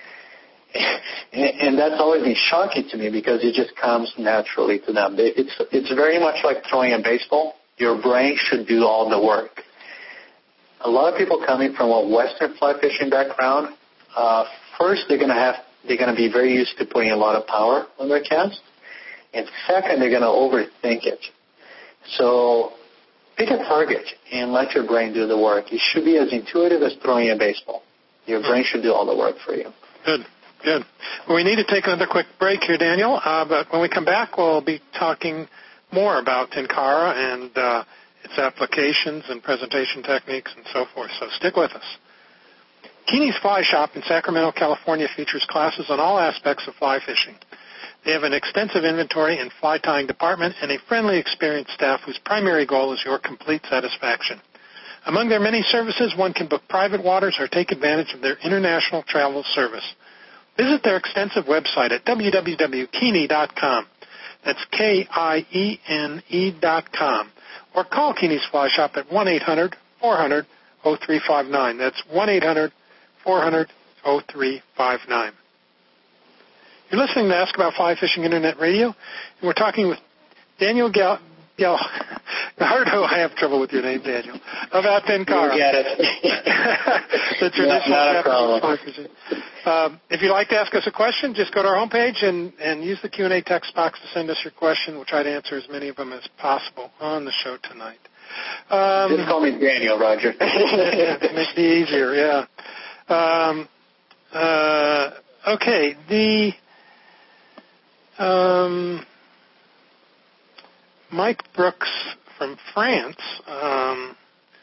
Speaker 2: And that's always been shocking to me because it just comes naturally to them. It's it's very much like throwing a baseball. Your brain should do all the work. A lot of people coming from a Western fly fishing background, uh, first they're going to have they're going to be very used to putting a lot of power on their cast, and second they're going to overthink it. So pick a target and let your brain do the work. It should be as intuitive as throwing a baseball. Your brain should do all the work for you.
Speaker 1: Good. Good. Well, we need to take another quick break here, Daniel, uh, but when we come back, we'll be talking more about tenkara and uh, its applications and presentation techniques and so forth, so stick with us. Keeney's Fly Shop in Sacramento, California features classes on all aspects of fly fishing. They have an extensive inventory and fly tying department and a friendly, experienced staff whose primary goal is your complete satisfaction. Among their many services, one can book private waters or take advantage of their international travel service. Visit their extensive website at w w w dot keeney dot com. That's K I E N E dot com. Or call Keeney's Fly Shop at one eight hundred four hundred oh three five nine. That's one eight hundred four hundred oh three five nine. You're listening to Ask About Fly Fishing Internet Radio, and we're talking with Daniel Gal... Gal Gallardo, I have trouble with your name, Daniel, about tenkara.
Speaker 2: You get it.
Speaker 1: The traditional
Speaker 2: not, not a
Speaker 1: Japanese
Speaker 2: problem.
Speaker 1: fly fishing. Um, if you'd like to ask us a question, just go to our homepage and, and use the Q and A text box to send us your question. We'll try to answer as many of them as possible on the show tonight. Um,
Speaker 2: Just call me Daniel, Roger.
Speaker 1: Yeah, make it easier, yeah. Um, uh, okay, the um, Mike Brooks from France um,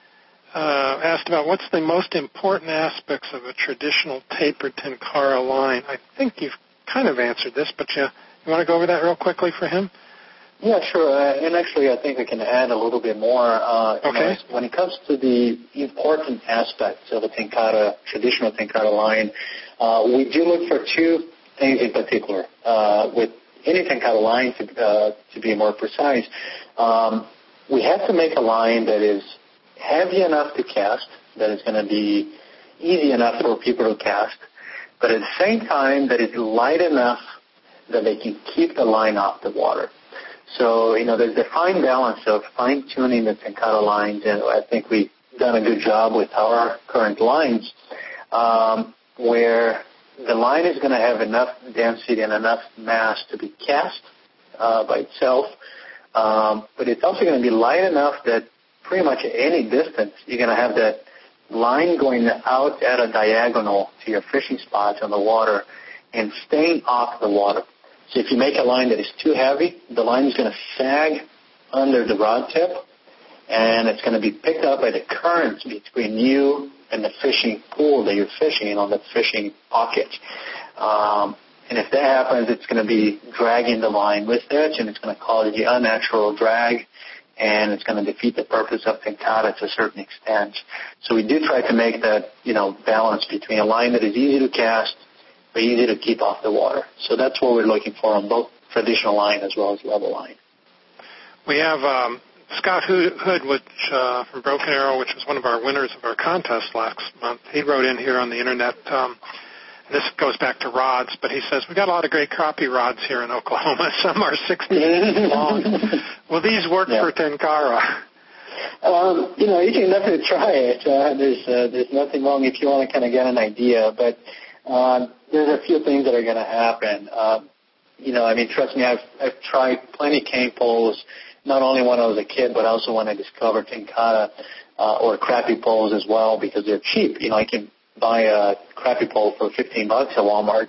Speaker 1: uh, asked about what's the most important aspects of a traditional tapered Tenkara line. I think you've kind of answered this, but you, you want to go over that real quickly for him?
Speaker 2: Yeah, sure. Uh, and actually, I think I can add a little bit more. Uh,
Speaker 1: okay.
Speaker 2: You know, when it comes to the important aspects of a Tenkara, traditional Tenkara line, uh, we do look for two things in particular. Uh, with any Tenkara line, to, uh, to be more precise, um, we have to make a line that is heavy enough to cast, that is going to be easy enough for people to cast, but at the same time that is light enough that they can keep the line off the water. So, you know, there's a fine balance of fine-tuning the Tenkara lines, and I think we've done a good job with our current lines, um, where the line is going to have enough density and enough mass to be cast uh, by itself, um, but it's also going to be light enough that pretty much at any distance you're going to have that line going out at a diagonal to your fishing spots on the water and staying off the water. So if you make a line that is too heavy, the line is going to sag under the rod tip, and it's going to be picked up by the currents between you and the fishing pool that you're fishing on, the fishing pocket. Um, and if that happens, it's going to be dragging the line with it, and it's going to cause the unnatural drag, and it's going to defeat the purpose of Tenkara to a certain extent. So we do try to make that, you know, balance between a line that is easy to cast but easy to keep off the water. So that's what we're looking for on both traditional line as well as level line.
Speaker 1: We have um, Scott Hood, which, uh, from Broken Arrow, which was one of our winners of our contest last month. He wrote in here on the Internet, um, and this goes back to rods, but he says, we've got a lot of great crappie rods here in Oklahoma. Some are sixteen feet long. Will these work yeah. for Tenkara?
Speaker 2: Um, you know, you can definitely try it. Uh, there's, uh, there's nothing wrong if you want to kind of get an idea, but Um, there's a few things that are going to happen. Um, you know, I mean, trust me, I've, I've tried plenty cane poles, not only when I was a kid, but also when I discovered Tenkara uh, or crappie poles as well, because they're cheap. You know, I can buy a crappie pole for fifteen bucks at Walmart.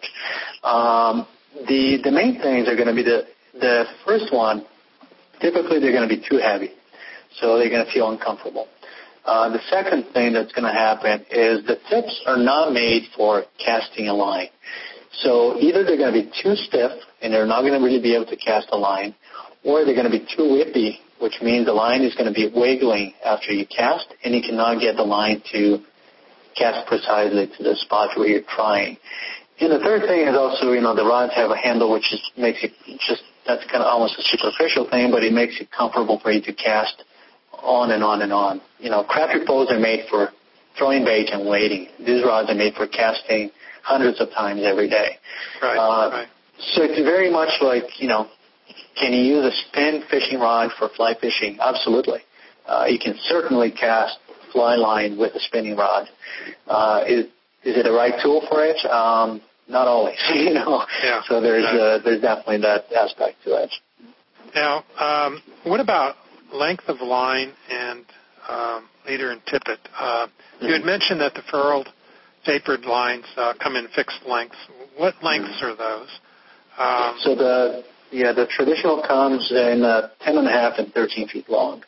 Speaker 2: Um, the the main things are going to be the the first one. Typically, they're going to be too heavy, so they're going to feel uncomfortable. Uh, the second thing that's going to happen is the tips are not made for casting a line. So either they're going to be too stiff and they're not going to really be able to cast a line, or they're going to be too whippy, which means the line is going to be wiggling after you cast, and you cannot get the line to cast precisely to the spot where you're trying. And the third thing is also, you know, the rods have a handle which is, makes it just, that's kind of almost a superficial thing, but it makes it comfortable for you to cast on and on and on. You know, crappie poles are made for throwing bait and waiting. These rods are made for casting hundreds of times every day.
Speaker 1: Right,
Speaker 2: uh,
Speaker 1: right.
Speaker 2: So it's very much like, you know, can you use a spin fishing rod for fly fishing? Absolutely. Uh, you can certainly cast fly line with a spinning rod. Uh, is, is it the right tool for it? Um, not always, you know.
Speaker 1: Yeah,
Speaker 2: so there's
Speaker 1: exactly.
Speaker 2: uh, there's definitely that aspect to it.
Speaker 1: Now, um, what about length of line and um, leader and tippet? Uh, mm-hmm. You had mentioned that the furled tapered lines uh, come in fixed lengths. What lengths mm-hmm. are those? Um,
Speaker 2: so the yeah the traditional comes in uh, ten and a half and thirteen feet long.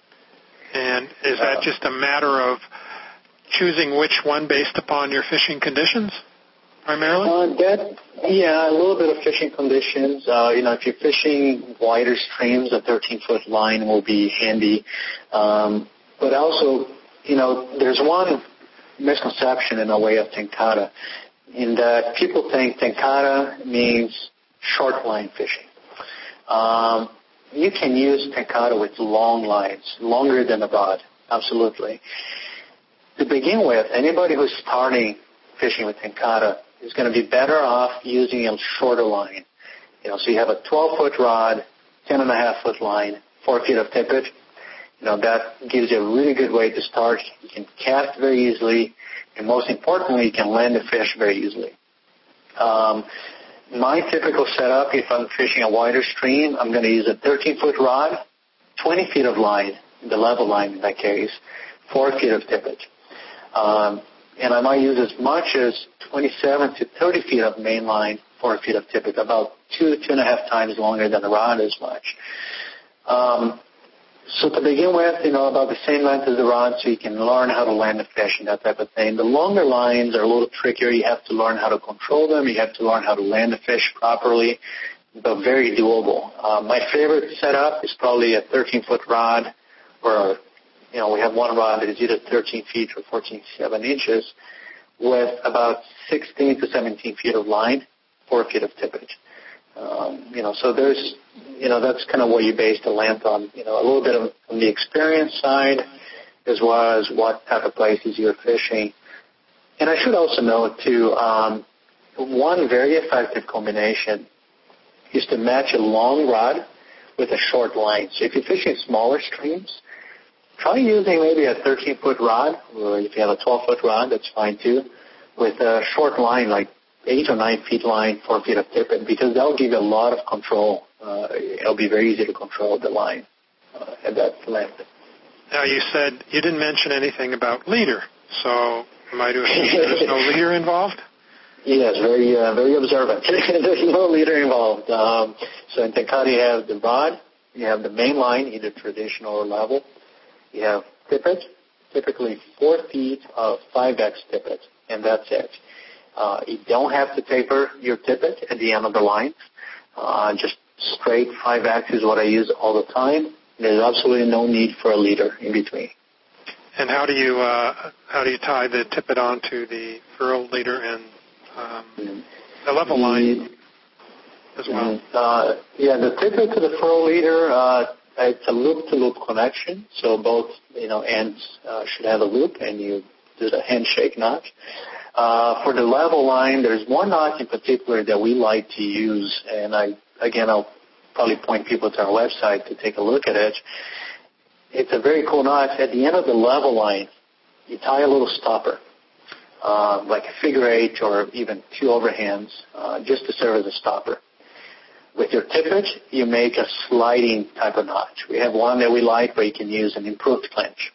Speaker 1: And is that uh, just a matter of choosing which one based upon your fishing conditions, primarily?
Speaker 2: Uh, that, yeah, a little bit of fishing conditions. Uh, you know, if you're fishing wider streams, a thirteen-foot line will be handy. Um, but also, you know, there's one misconception in a way of Tenkara, in that people think Tenkara means short line fishing. Um, you can use Tenkara with long lines, longer than a rod, absolutely. To begin with, anybody who's starting fishing with Tenkara is going to be better off using a shorter line. You know, so you have a twelve-foot rod, ten and a half foot line, four feet of tippet. You know, that gives you a really good way to start. You can cast very easily, and most importantly, you can land the fish very easily. Um, my typical setup, if I'm fishing a wider stream, I'm going to use a thirteen-foot rod, twenty feet of line, the level line in that case, four feet of tippage. Um, and I might use as much as twenty-seven to thirty feet of main line, four feet of tippage, about two, two and a half times longer than the rod as much. Um, so to begin with, you know, about the same length as the rod, so you can learn how to land the fish and that type of thing. The longer lines are a little trickier. You have to learn how to control them. You have to learn how to land the fish properly, but very doable. Uh, my favorite setup is probably a thirteen-foot rod, or, you know, we have one rod that is either thirteen feet or fourteen, seven inches, with about sixteen to seventeen feet of line, four feet of tippage. Um, you know, so there's, you know, that's kind of what you base the length on, you know, a little bit of, on the experience side, as well as what type of places you're fishing. And I should also note, too, um, one very effective combination is to match a long rod with a short line. So if you're fishing smaller streams, try using maybe a thirteen-foot rod, or if you have a twelve-foot rod, that's fine, too, with a short line, like eight or nine feet line, four feet of tippet, because that'll give you a lot of control. Uh, it'll be very easy to control the line uh, at that length.
Speaker 3: Now, you said you didn't mention anything about leader, so am I to assume there's no leader involved?
Speaker 2: Yes, very uh, very observant. There's no leader involved. Um, so in Tenkara, you have the rod, you have the main line, either traditional or level. You have tippet, typically four feet of five X tippet, and that's it. Uh, you don't have to taper your tippet at the end of the line. Uh, just straight five X is what I use all the time. There's absolutely no need for a leader in between.
Speaker 3: And how do you uh, how do you tie the tippet onto the furl leader and um, mm-hmm. the level line as well?
Speaker 2: Mm-hmm. Uh, yeah, the tippet to the furl leader, uh, it's a loop-to-loop connection, so both you know ends uh, should have a loop, and you do the handshake knot. Uh, for the level line, there's one knot in particular that we like to use, and I again I'll probably point people to our website to take a look at it. It's a very cool knot. At the end of the level line, you tie a little stopper, uh, like a figure eight or even two overhands, uh, just to serve as a stopper. With your tippet, you make a sliding type of knot. We have one that we like where you can use an improved clinch.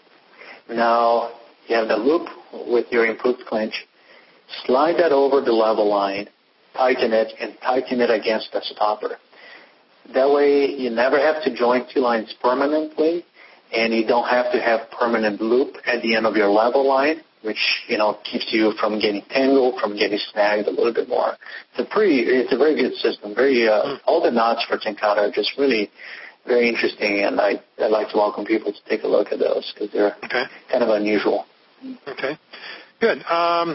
Speaker 2: Now, you have the loop with your improved clinch. Slide that over the level line, tighten it, and tighten it against the stopper. That way, you never have to join two lines permanently, and you don't have to have permanent loop at the end of your level line, which, you know, keeps you from getting tangled, from getting snagged a little bit more. It's a pretty, it's a very good system. Very, uh, mm. all the knots for Tenkara are just really very interesting, and I, I'd like to welcome people to take a look at those because they're okay. kind of unusual.
Speaker 3: Okay, good. Um,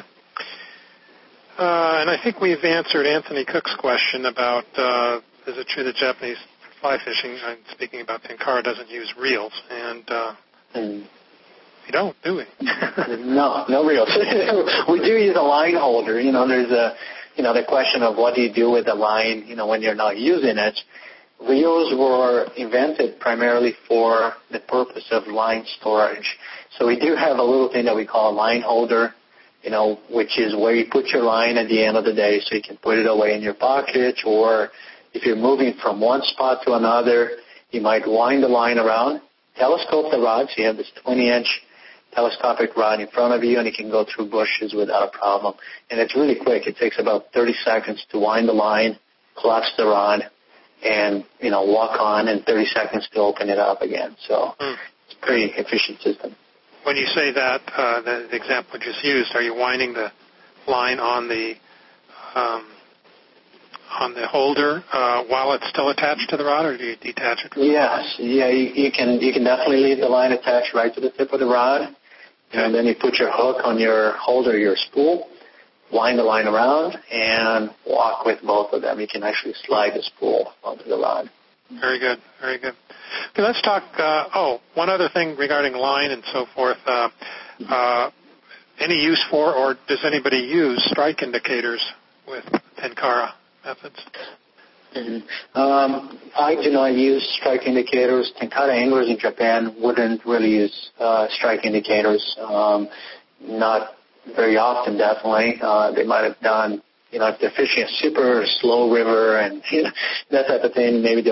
Speaker 3: uh, and I think we've answered Anthony Cook's question about uh, is it true that Japanese fly fishing, I'm speaking about Tenkara, doesn't use reels? And uh, mm. we don't, do we?
Speaker 2: no, no reels. We do use a line holder. You know, there's a, you know, the question of what do you do with the line, you know, when you're not using it. Reels were invented primarily for the purpose of line storage. So we do have a little thing that we call a line holder, you know, which is where you put your line at the end of the day so you can put it away in your pocket, or if you're moving from one spot to another, you might wind the line around, telescope the rod, so you have this twenty-inch telescopic rod in front of you, and you can go through bushes without a problem. And it's really quick. It takes about thirty seconds to wind the line, collapse the rod, and, you know, walk on, and thirty seconds to open it up again. So mm. it's a pretty efficient system.
Speaker 3: When you say that, uh, the, the example just used, are you winding the line on the um, on the holder uh, while it's still attached to the rod, or do you detach it?
Speaker 2: Yes, yeah, you, you can you can definitely leave the line attached right to the tip of the rod, okay. and then you put your hook on your holder, your spool, wind the line around, and walk with both of them. You can actually slide the spool onto the rod.
Speaker 3: Very good, very good. Okay, let's talk, uh, oh, one other thing regarding line and so forth. Uh, uh, any use for, or does anybody use strike indicators with Tenkara methods?
Speaker 2: Mm-hmm. Um, I do not use strike indicators. Tenkara anglers in Japan wouldn't really use uh, strike indicators. Um, not very often, definitely. Uh, they might have done, you know, if they're fishing a super slow river and you know, that type of thing, maybe they'll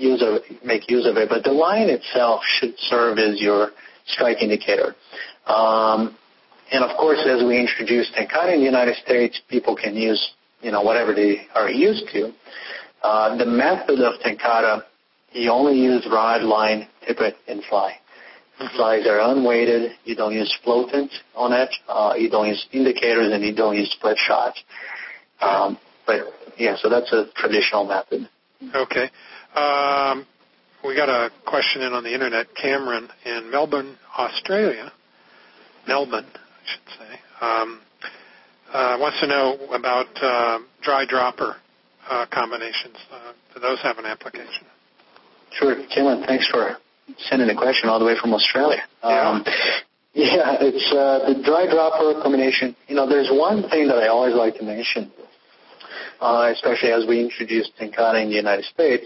Speaker 2: use of make use of it. But the line itself should serve as your strike indicator. Um, and of course, as we introduce tenkara in the United States, people can use, you know, whatever they are used to. Uh, the method of tenkara, you only use rod, line, tippet, and fly. Mm-hmm. Flies are unweighted. You don't use floatants on it. Uh, you don't use indicators, and you don't use split shots. Um, but, yeah, so that's a traditional method.
Speaker 3: Okay. Um, we got a question in on the Internet. Cameron in Melbourne, Australia, Melbourne, I should say, um, uh, wants to know about uh, dry dropper uh, combinations. Uh, do those have an application?
Speaker 2: Sure. Cameron, thanks for sending a question all the way from Australia.
Speaker 3: Yeah,
Speaker 2: um, yeah it's uh, the dry dropper combination. You know, there's one thing that I always like to mention, uh, especially as we introduce tenkara in the United States,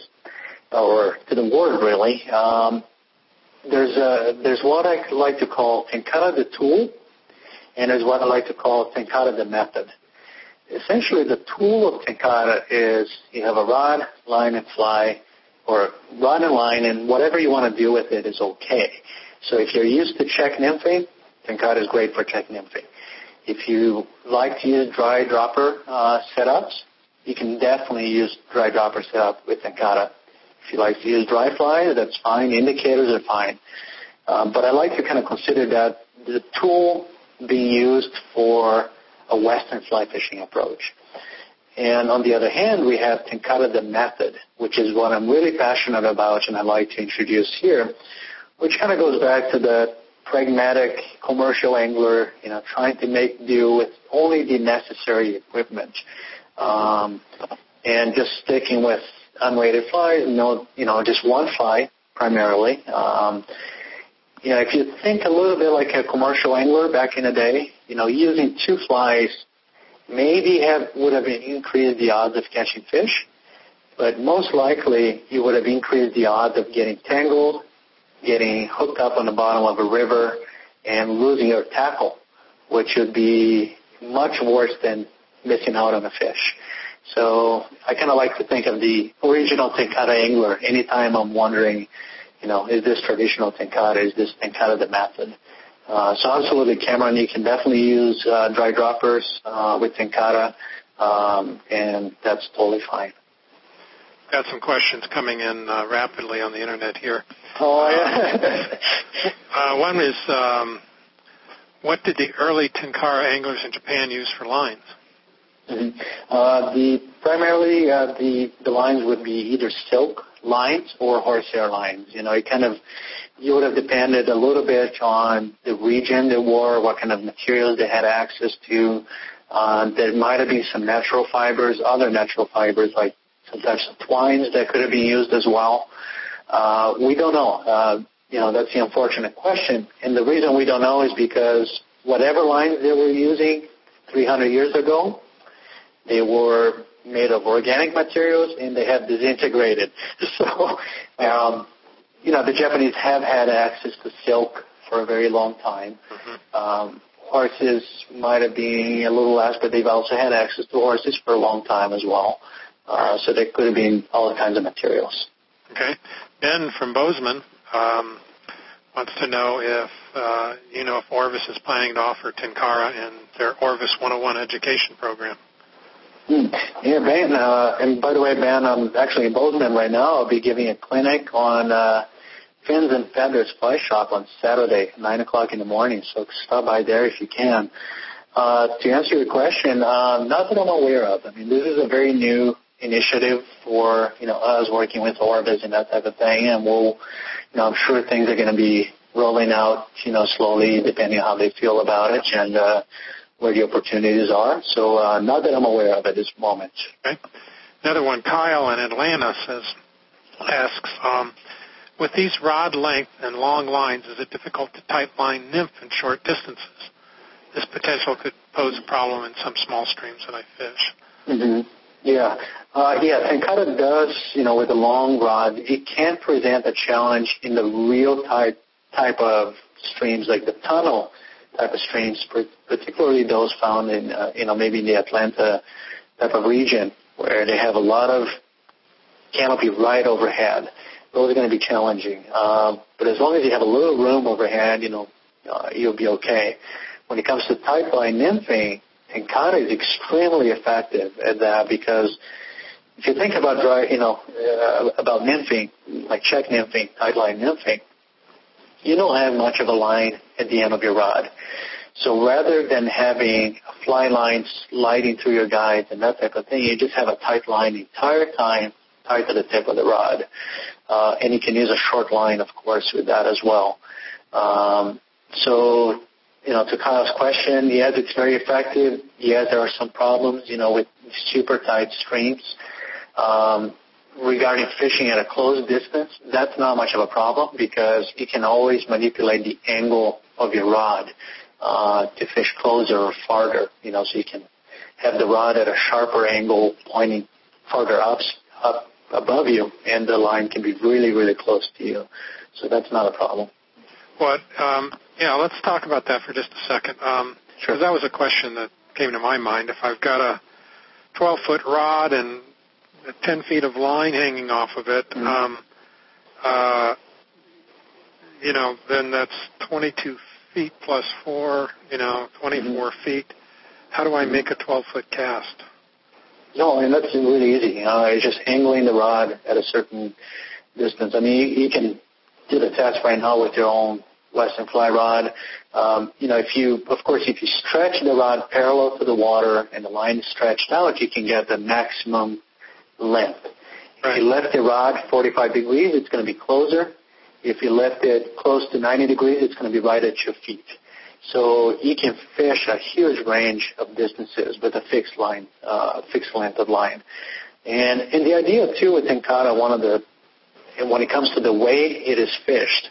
Speaker 2: or to the world, really. Um, there's a, there's what I like to call tenkara the tool, and there's what I like to call tenkara the method. Essentially, the tool of tenkara is you have a rod, line, and fly, or rod and line, and whatever you want to do with it is okay. So if you're used to check nymphing, tenkara is great for check nymphing. If you like to use dry dropper uh, setups, you can definitely use dry dropper setup with tenkara. If you like to use dry fly, that's fine. Indicators are fine. Um, but I like to kind of consider that the tool being used for a Western fly fishing approach. And on the other hand, we have tenkara the method, which is what I'm really passionate about and I like to introduce here, which kind of goes back to the pragmatic commercial angler, you know, trying to make do with only the necessary equipment, um, and just sticking with unweighted flies, no, you know, just one fly primarily. Um, you know, if you think a little bit like a commercial angler back in the day, you know, using two flies maybe have would have increased the odds of catching fish, but most likely you would have increased the odds of getting tangled, getting hooked up on the bottom of a river, and losing your tackle, which would be much worse than missing out on a fish. So I kind of like to think of the original tenkara angler anytime I'm wondering, you know, is this traditional tenkara, is this tenkara the method? Uh, so absolutely, Cameron, you can definitely use uh, dry droppers uh, with tenkara, um, and that's totally fine.
Speaker 3: Got some questions coming in uh, rapidly on the Internet here.
Speaker 2: Oh, yeah.
Speaker 3: uh, one is, um, what did the early tenkara anglers in Japan use for lines?
Speaker 2: Mm-hmm. Uh, the primarily uh, the the lines would be either silk lines or horsehair lines. You know, it kind of you would have depended a little bit on the region they were, what kind of materials they had access to. Uh, there might have been some natural fibers, other natural fibers like sometimes some twines that could have been used as well. Uh, we don't know. Uh, you know, that's the unfortunate question. And the reason we don't know is because whatever lines they were using three hundred years ago, they were made of organic materials and they have disintegrated. So, um, you know, the Japanese have had access to silk for a very long time. Mm-hmm. Um, horses might have been a little less, but they've also had access to horses for a long time as well. Uh, so there could have been all kinds of materials.
Speaker 3: Okay. Ben from Bozeman um, wants to know if uh, you know if Orvis is planning to offer tenkara in their Orvis one oh one education program.
Speaker 2: Hmm. Yeah, Ben, uh, and by the way, Ben, I'm actually in Bozeman right now. I'll be giving a clinic on uh, Fins and Feathers Fly Shop on Saturday, nine o'clock in the morning, so stop by there if you can. Uh, to answer your question, uh, not that I'm aware of. I mean, this is a very new initiative for, you know, us working with Orvis and that type of thing, and we'll, you know, I'm sure things are going to be rolling out, you know, slowly depending on how they feel about it and uh, where the opportunities are. So uh, not that I'm aware of at this moment.
Speaker 3: Okay. Another one, Kyle in Atlanta says, asks, um, with these rod length and long lines, is it difficult to tight line nymph in short distances? This potential could pose a problem in some small streams that I fish.
Speaker 2: Mm-hmm. Yeah. Uh, yeah, tenkara does, you know, with a long rod, it can present a challenge in the real type, type of streams, like the tunnel type of streams, particularly those found in, uh, you know, maybe in the Atlanta type of region, where they have a lot of canopy right overhead. Those are going to be challenging. Uh, but as long as you have a little room overhead, you know, uh, you'll be okay. When it comes to tight line nymphing, Tenkara is extremely effective at that because if you think about dry, you know, uh, about nymphing, like check nymphing, tight line nymphing, you don't have much of a line at the end of your rod. So rather than having a fly line sliding through your guides and that type of thing, you just have a tight line the entire time, tied to the tip of the rod. Uh, and you can use a short line, of course, with that as well. Um, so, you know, to Kyle's question, yes, it's very effective. Yes, there are some problems, you know, with super tight streams. Um, regarding fishing at a close distance, that's not much of a problem because you can always manipulate the angle of your rod uh, to fish closer or farther, you know, so you can have the rod at a sharper angle pointing farther up, up above you, and the line can be really, really close to you. So that's not a problem.
Speaker 3: What? Um, yeah, let's talk about that for just a second. Um,
Speaker 2: sure.
Speaker 3: Because that was a question that came to my mind. If I've got a twelve-foot rod and ten feet of line hanging off of it, mm-hmm. um, uh, you know, then that's twenty-two feet plus four, you know, twenty-four mm-hmm. feet. How do I make a twelve-foot cast?
Speaker 2: No, and that's really easy. Uh, it's just angling the rod at a certain distance. I mean, you, you can do the test right now with your own Western fly rod. Um, you know, if you, of course, if you stretch the rod parallel to the water and the line is stretched out, you can get the maximum length.
Speaker 3: Right.
Speaker 2: If you lift the rod forty-five degrees, it's going to be closer. If you lift it close to ninety degrees, it's going to be right at your feet. So you can fish a huge range of distances with a fixed line, uh, fixed length of line. And, and the idea, too, with Tenkara, one of the, and when it comes to the way it is fished,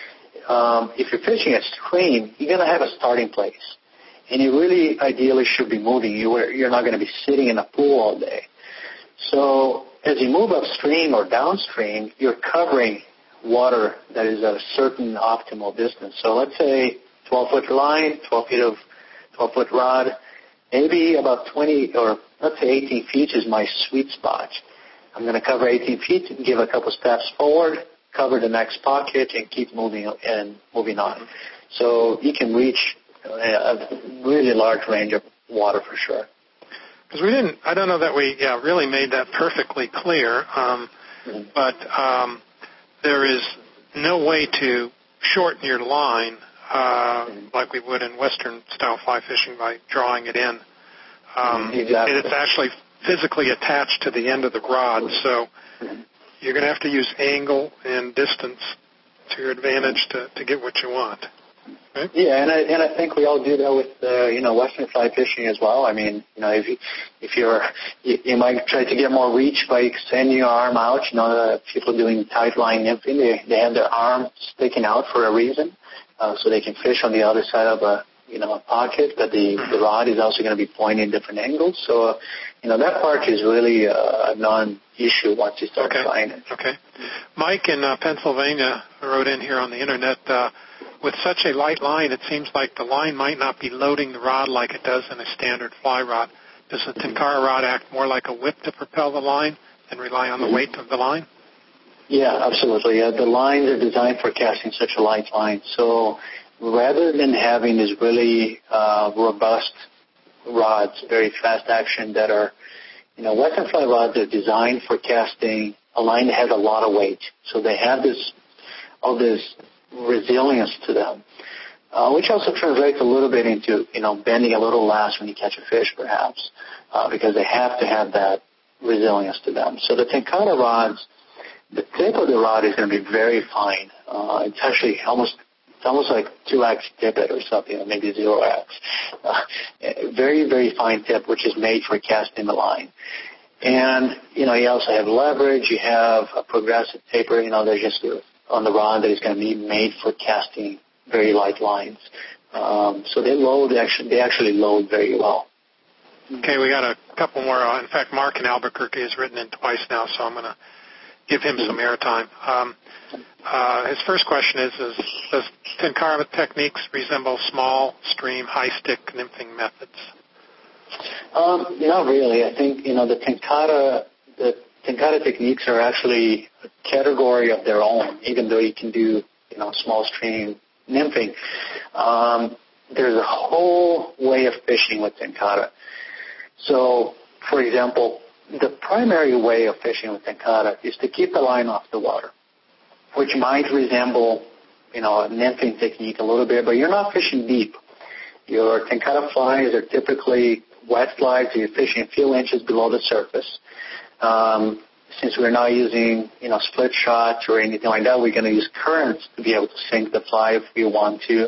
Speaker 2: um, if you're fishing a stream, you're going to have a starting place. And you really, ideally, should be moving. You are, you're not going to be sitting in a pool all day. So as you move upstream or downstream, you're covering water that is at a certain optimal distance. So let's say twelve-foot line, twelve feet of twelve-foot rod, maybe about twenty or let's say eighteen feet is my sweet spot. I'm going to cover eighteen feet, give a couple steps forward, cover the next pocket, and keep moving and moving on. So you can reach a really large range of water for sure.
Speaker 3: Because we didn't, I don't know that we yeah, really made that perfectly clear, um, mm-hmm. but um, there is no way to shorten your line uh, mm-hmm. like we would in Western-style fly fishing by drawing it in. Um,
Speaker 2: exactly.
Speaker 3: It's actually physically attached to the end of the rod, so mm-hmm. you're going to have to use angle and distance to your advantage to, to get what you want. Right?
Speaker 2: Yeah, and I and I think we all do that with uh, you know Western fly fishing as well. I mean, you know, if you, if you're you, you might try to get more reach by extending your arm out. You know, uh, people doing tight line nymphing, they they have their arm sticking out for a reason, uh, so they can fish on the other side of a you know a pocket, but the the rod is also going to be pointing in different angles. So, uh, you know, that part is really uh, a non-issue once you start
Speaker 3: okay.
Speaker 2: trying it.
Speaker 3: Okay. Mike in uh, Pennsylvania wrote in here on the internet. Uh, With such a light line, it seems like the line might not be loading the rod like it does in a standard fly rod. Does the Tenkara rod act more like a whip to propel the line and rely on the weight of the line?
Speaker 2: Yeah, absolutely. Yeah, the lines are designed for casting such a light line. So rather than having these really uh, robust rods, very fast action that are, you know, Western fly rods are designed for casting a line that has a lot of weight. So they have this, all this resilience to them, uh, which also translates a little bit into, you know, bending a little less when you catch a fish, perhaps, uh, because they have to have that resilience to them. So the Tenkara rods, the tip of the rod is going to be very fine. Uh, it's actually almost, it's almost like two X tippet or something, or maybe zero X. Uh, very, very fine tip, which is made for casting the line. And, you know, you also have leverage. You have a progressive taper. You know, there's just a on the rod that is going to be made for casting very light lines. Um, so they load, actually, they actually load very well.
Speaker 3: Okay, we got a couple more. Uh, in fact, Mark in Albuquerque has written in twice now, so I'm going to give him some airtime. Um, uh, his first question is, is does Tenkara techniques resemble small stream, high-stick nymphing methods?
Speaker 2: Um, not really. I think, you know, the Tenkara, the tenkara techniques are actually a category of their own, even though you can do, you know, small stream nymphing. Um, there's a whole way of fishing with tenkara. So, for example, the primary way of fishing with tenkara is to keep the line off the water, which might resemble, you know, a nymphing technique a little bit, but you're not fishing deep. Your tenkara flies are typically wet flies, so you're fishing a few inches below the surface. Um, since we're not using, you know, split shots or anything like that, we're going to use currents to be able to sink the fly if we want to.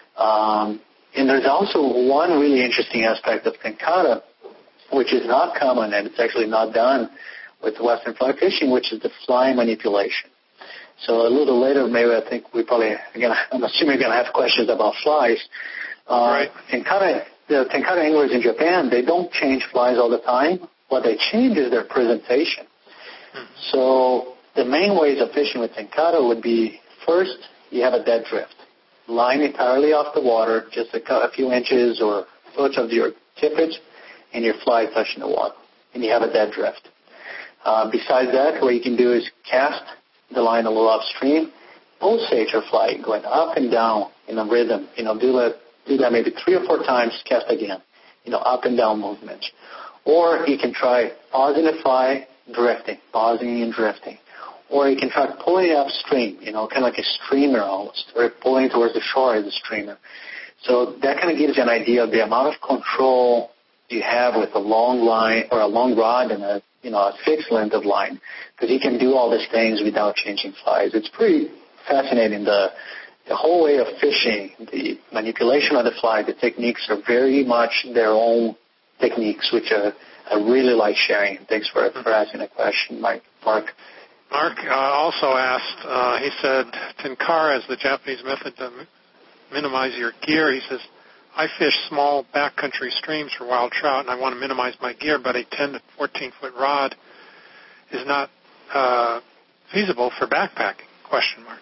Speaker 2: Um, and there's also one really interesting aspect of tenkara, which is not common, and it's actually not done with Western fly fishing, which is the fly manipulation. So a little later, maybe I think we probably, again, I'm assuming we're going to have questions about flies. Uh,
Speaker 3: right.
Speaker 2: Tenkara, the tenkara anglers in Japan, they don't change flies all the time. What they change is their presentation. Mm-hmm. So the main ways of fishing with tenkara would be, first, you have a dead drift. Line entirely off the water, just a, a few inches or foot of your tippet, and your fly touching the water, and you have a dead drift. Uh, besides that, what you can do is cast the line a little upstream, pulsate your fly, going up and down in a rhythm. You know, do that, do that maybe three or four times, cast again. You know, up and down movement. Or you can try pausing the fly, drifting, pausing and drifting. Or you can try pulling upstream, you know, kind of like a streamer almost, or pulling towards the shore as a streamer. So that kind of gives you an idea of the amount of control you have with a long line or a long rod and a, you know, a fixed length of line, because you can do all these things without changing flies. It's pretty fascinating. The the whole way of fishing, the manipulation of the fly, the techniques are very much their own techniques, which uh, I really like sharing. Thanks for, for asking the question, Mike. Mark.
Speaker 3: Mark uh, also asked, uh, he said, tenkara is the Japanese method to m- minimize your gear. He says, I fish small backcountry streams for wild trout, and I want to minimize my gear, but a ten to fourteen foot rod is not uh, feasible for backpacking, question mark.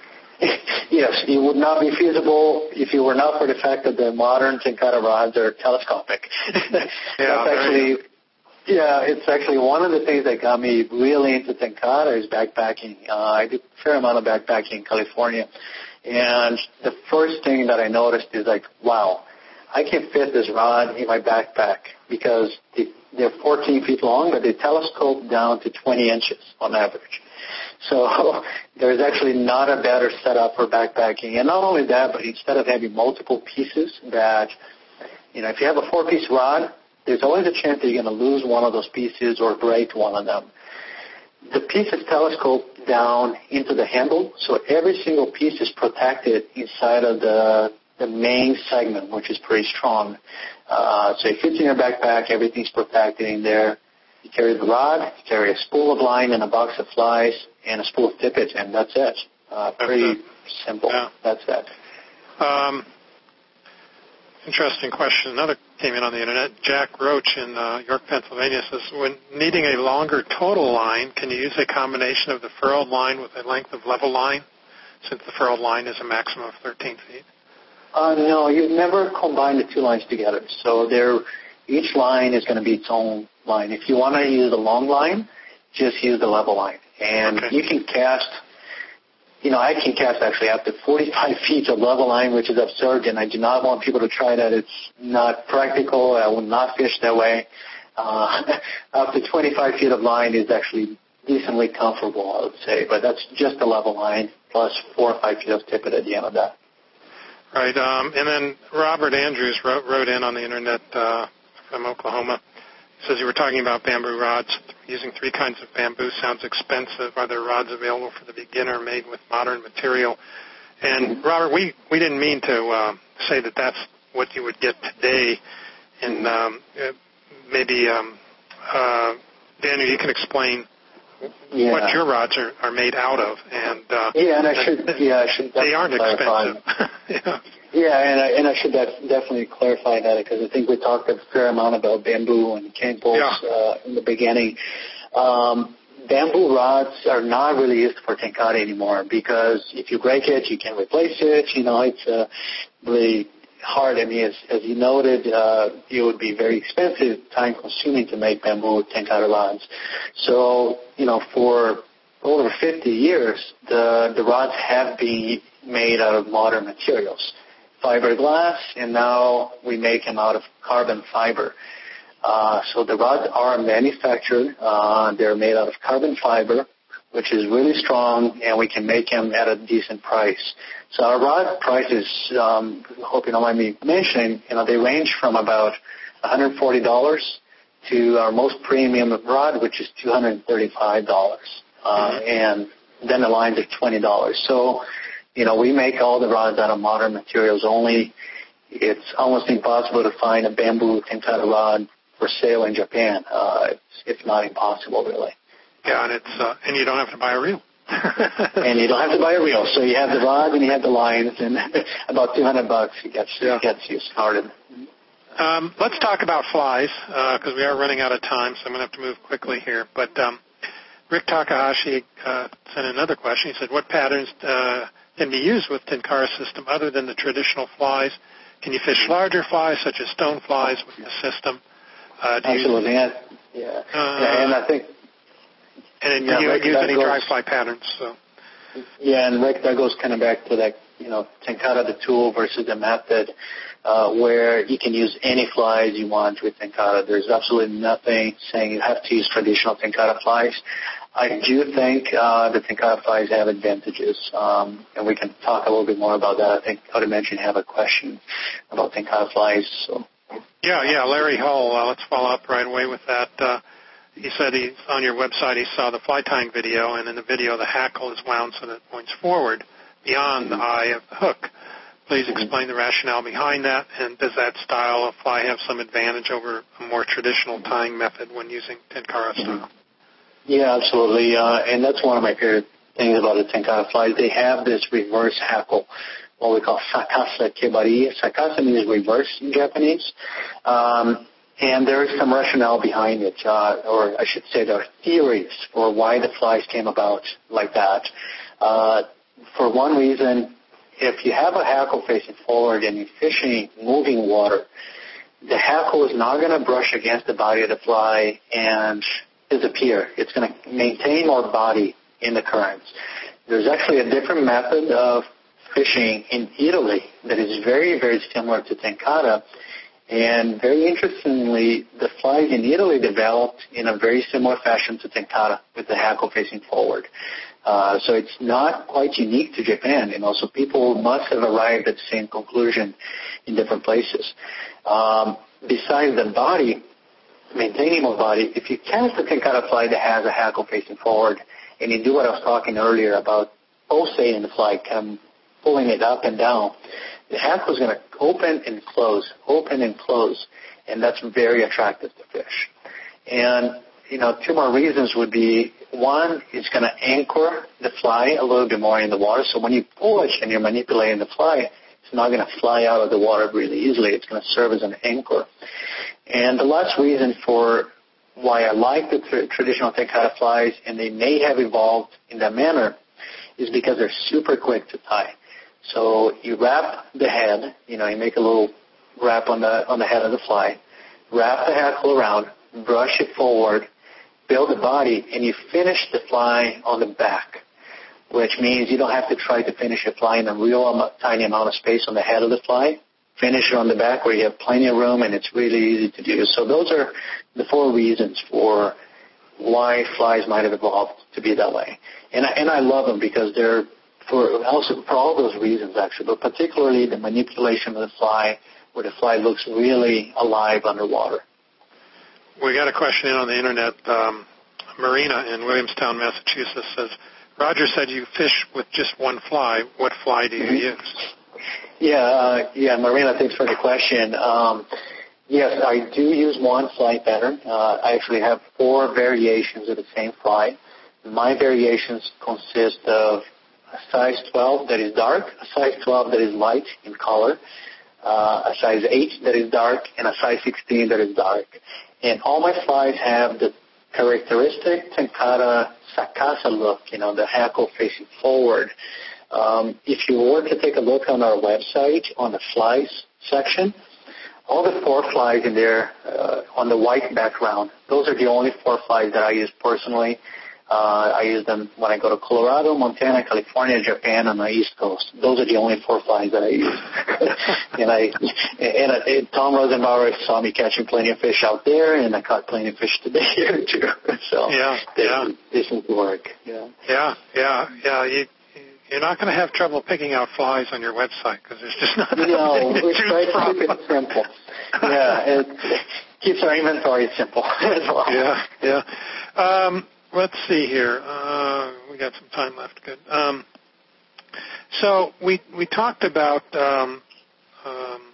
Speaker 2: Yes, it would not be feasible if it were not for the fact that the modern tenkara rods are telescopic.
Speaker 3: yeah,
Speaker 2: That's actually, yeah, it's actually one of the things that got me really into tenkara is backpacking. Uh, I did a fair amount of backpacking in California. And the first thing that I noticed is like, wow, I can fit this rod in my backpack because they, they're fourteen feet long, but they telescope down to twenty inches on average. So there's actually not a better setup for backpacking. And not only that, but instead of having multiple pieces that, you know, if you have a four-piece rod, there's always a chance that you're going to lose one of those pieces or break one of them. The piece is telescoped down into the handle, so every single piece is protected inside of the the main segment, which is pretty strong. Uh, so it fits in your backpack, everything's protected in there. You carry the rod, you carry a spool of line and a box of flies, and a spool of tippets, and that's it. Uh, pretty
Speaker 3: that's it.
Speaker 2: simple.
Speaker 3: Yeah.
Speaker 2: That's it.
Speaker 3: Um, interesting question. Another came in on the internet. Jack Roach in uh, York, Pennsylvania says, when needing a longer total line, can you use a combination of the furrowed line with a length of level line, since the furrowed line is a maximum of thirteen feet?
Speaker 2: Uh, no, you've never combined the two lines together. So they're, each line is going to be its own line. If you want to use a long line, just use the level line. And
Speaker 3: okay.
Speaker 2: you can cast, you know, I can cast actually up to forty-five feet of level line, which is absurd, and I do not want people to try that. It's not practical. I will not fish that way. Uh, up to twenty-five feet of line is actually decently comfortable, I would say, but that's just a level line plus four or five feet of tippet at the end of that.
Speaker 3: Right. Um, and then Robert Andrews wrote, wrote in on the internet uh, from Oklahoma. He says you were talking about bamboo rods. Using three kinds of bamboo sounds expensive. Are there rods available for the beginner made with modern material? And, Robert, we, we didn't mean to uh, say that that's what you would get today. And um, maybe, um, uh, Daniel, you can explain
Speaker 2: yeah.
Speaker 3: what your rods are, are made out of. And uh,
Speaker 2: yeah, and I should yeah, I should
Speaker 3: they aren't
Speaker 2: clarify.
Speaker 3: expensive. yeah.
Speaker 2: Yeah, and I, and I should def- definitely clarify that because I think we talked a fair amount about bamboo and cane poles
Speaker 3: yeah.
Speaker 2: uh, in the beginning. Um, bamboo rods are not really used for tenkara anymore because if you break it, you can replace it. You know, it's uh, really hard. I mean, as, as you noted, uh, it would be very expensive, time-consuming to make bamboo tenkara rods. So, you know, for over fifty years, the, the rods have been made out of modern materials, fiberglass, and now we make them out of carbon fiber. Uh, so the rods are manufactured. Uh, they're made out of carbon fiber, which is really strong, and we can make them at a decent price. So our rod prices, um, hope you don't mind me mentioning, you know, they range from about one hundred forty dollars to our most premium rod, which is two hundred thirty-five dollars. Uh, mm-hmm. And then the lines are twenty dollars. So, you know, we make all the rods out of modern materials only. It's almost impossible to find a bamboo tenkara rod for sale in Japan. Uh, it's, it's not impossible, really.
Speaker 3: Yeah, and it's uh, and you don't have to buy a reel.
Speaker 2: And you don't have to buy a reel. So you have the rod and you have the lines, and about two hundred bucks it gets, yeah. gets you started.
Speaker 3: Um, let's talk about flies, because uh, we are running out of time, so I'm going to have to move quickly here. But um, Rick Takahashi uh, sent another question. He said, what patterns uh, can be used with Tenkara system other than the traditional flies? Can you fish larger flies, such as stone flies, with the system? Uh, do
Speaker 2: Absolutely.
Speaker 3: You,
Speaker 2: yeah. Yeah.
Speaker 3: Uh,
Speaker 2: yeah. And I think...
Speaker 3: And
Speaker 2: yeah,
Speaker 3: do you
Speaker 2: Rick,
Speaker 3: use any
Speaker 2: goes,
Speaker 3: dry fly patterns? So.
Speaker 2: Yeah, and Rick, that goes kind of back to that, you know, Tenkara, the tool versus the method, uh, where you can use any flies you want with Tenkara. There's absolutely nothing saying you have to use traditional Tenkara flies. I do think uh, the Tenkara flies have advantages, um, and we can talk a little bit more about that. I think I would mention you have a question about Tenkara flies. So.
Speaker 3: Yeah, yeah, Larry Hull, uh, let's follow up right away with that. Uh, He said he's on your website he saw the fly tying video, and in the video the hackle is wound so that it points forward beyond mm-hmm. the eye of the hook. Please mm-hmm. explain the rationale behind that, and does that style of fly have some advantage over a more traditional tying method when using Tenkara style?
Speaker 2: Mm-hmm. Yeah, absolutely, uh, and that's one of my favorite things about the Tenkara flies. They have this reverse hackle, what we call sakasa kebari. Sakasa means reverse in Japanese. Um, And there is some rationale behind it, uh, or I should say there are theories for why the flies came about like that. Uh, for one reason, if you have a hackle facing forward and you're fishing moving water, the hackle is not going to brush against the body of the fly and disappear. It's going to maintain more body in the currents. There's actually a different method of fishing in Italy that is very, very similar to Tenkara. And very interestingly, the flies in Italy developed in a very similar fashion to Tenkara, with the hackle facing forward. Uh, so it's not quite unique to Japan, you know, so people must have arrived at the same conclusion in different places. Um, besides the body, maintaining more body, if you cast a Tenkara fly that has a hackle facing forward, and you do what I was talking earlier about pulsating the fly, kind of pulling it up and down, the hackle is going to open and close, open and close, and that's very attractive to fish. And, you know, two more reasons would be, one, it's going to anchor the fly a little bit more in the water, so when you pull it and you're manipulating the fly, it's not going to fly out of the water really easily. It's going to serve as an anchor. And the last reason for why I like the tra- traditional Tenkara flies, and they may have evolved in that manner, is because they're super quick to tie. So you wrap the head, you know, you make a little wrap on the on the head of the fly, wrap the hackle around, brush it forward, build the body, and you finish the fly on the back, which means you don't have to try to finish a fly in a real tiny amount of space on the head of the fly. Finish it on the back where you have plenty of room, and it's really easy to do. So those are the four reasons for why flies might have evolved to be that way. And I, and I love them because they're For also for all those reasons, actually, but particularly the manipulation of the fly, where the fly looks really alive underwater.
Speaker 3: We got a question in on the internet. Um, Marina in Williamstown, Massachusetts says, Roger said you fish with just one fly. What fly do you mm-hmm. use?
Speaker 2: Yeah, uh, yeah, Marina, thanks for the question. Um, yes, I do use one fly pattern. Uh, I actually have four variations of the same fly. My variations consist of a size twelve that is dark, a size twelve that is light in color, uh, a size eight that is dark, and a size sixteen that is dark. And all my flies have the characteristic Tenkara Sakasa look, you know, the hackle facing forward. Um, if you were to take a look on our website on the flies section, all the four flies in there uh, on the white background, those are the only four flies that I use personally. Uh, I use them when I go to Colorado, Montana, California, Japan, on the East Coast. Those are the only four flies that I use. and I and, and Tom Rosenbauer saw me catching plenty of fish out there, and I caught plenty of fish today here too. So
Speaker 3: yeah,
Speaker 2: they,
Speaker 3: yeah.
Speaker 2: they seem to work. Yeah,
Speaker 3: yeah, yeah, yeah. You, you're not going to have trouble picking out flies on your website because there's just not enough
Speaker 2: no,
Speaker 3: to
Speaker 2: we try
Speaker 3: choose
Speaker 2: to
Speaker 3: from.
Speaker 2: keep it simple. Yeah, it keeps our inventory simple as well.
Speaker 3: Yeah, yeah. Um, Let's see here. Uh, we got some time left. Good. Um, so we we talked about. Um, um,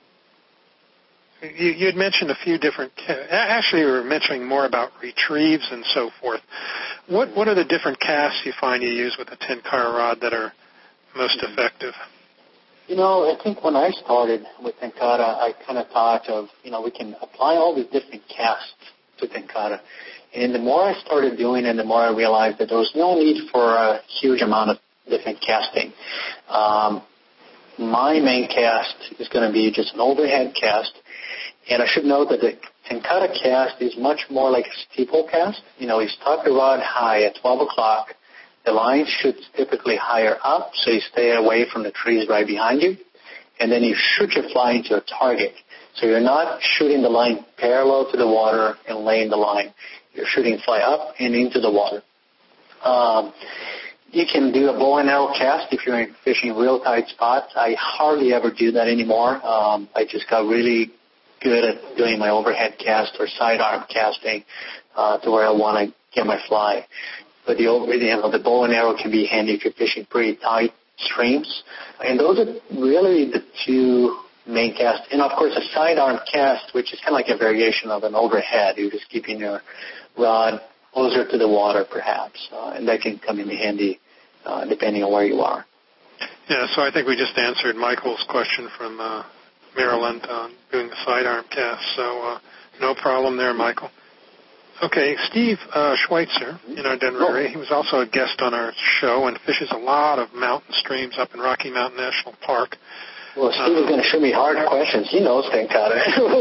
Speaker 3: you, you had mentioned a few different. Actually, you were mentioning more about retrieves and so forth. What what are the different casts you find you use with a Tenkara rod that are most effective?
Speaker 2: You know, I think when I started with Tenkara, I kind of thought of, you know, we can apply all these different casts to Tenkara. And the more I started doing it, the more I realized that there was no need for a huge amount of different casting. Um, my main cast is going to be just an overhead cast. And I should note that the Tenkara cast is much more like a steeple cast. You know, you start the rod high at twelve o'clock. The line shoots typically higher up, so you stay away from the trees right behind you. And then you shoot your fly into a target. So you're not shooting the line parallel to the water and laying the line. You're shooting fly up and into the water. Um, you can do a bow and arrow cast if you're fishing real tight spots. I hardly ever do that anymore. Um, I just got really good at doing my overhead cast or sidearm casting uh, to where I want to get my fly. But the, you know, the bow and arrow can be handy if you're fishing pretty tight streams. And those are really the two main casts. And, of course, a sidearm cast, which is kind of like a variation of an overhead. You're just keeping your rod closer to the water, perhaps, uh, and that can come in handy uh, depending on where you are.
Speaker 3: Yeah, so I think we just answered Michael's question from uh, Maryland on doing the sidearm cast, so uh, no problem there, Michael. Okay, Steve uh, Schweitzer in our Denver area, he was also a guest on our show and fishes a lot of mountain streams up in Rocky Mountain National Park.
Speaker 2: Well, Steve is going to shoot me hard questions. He knows Tenkara.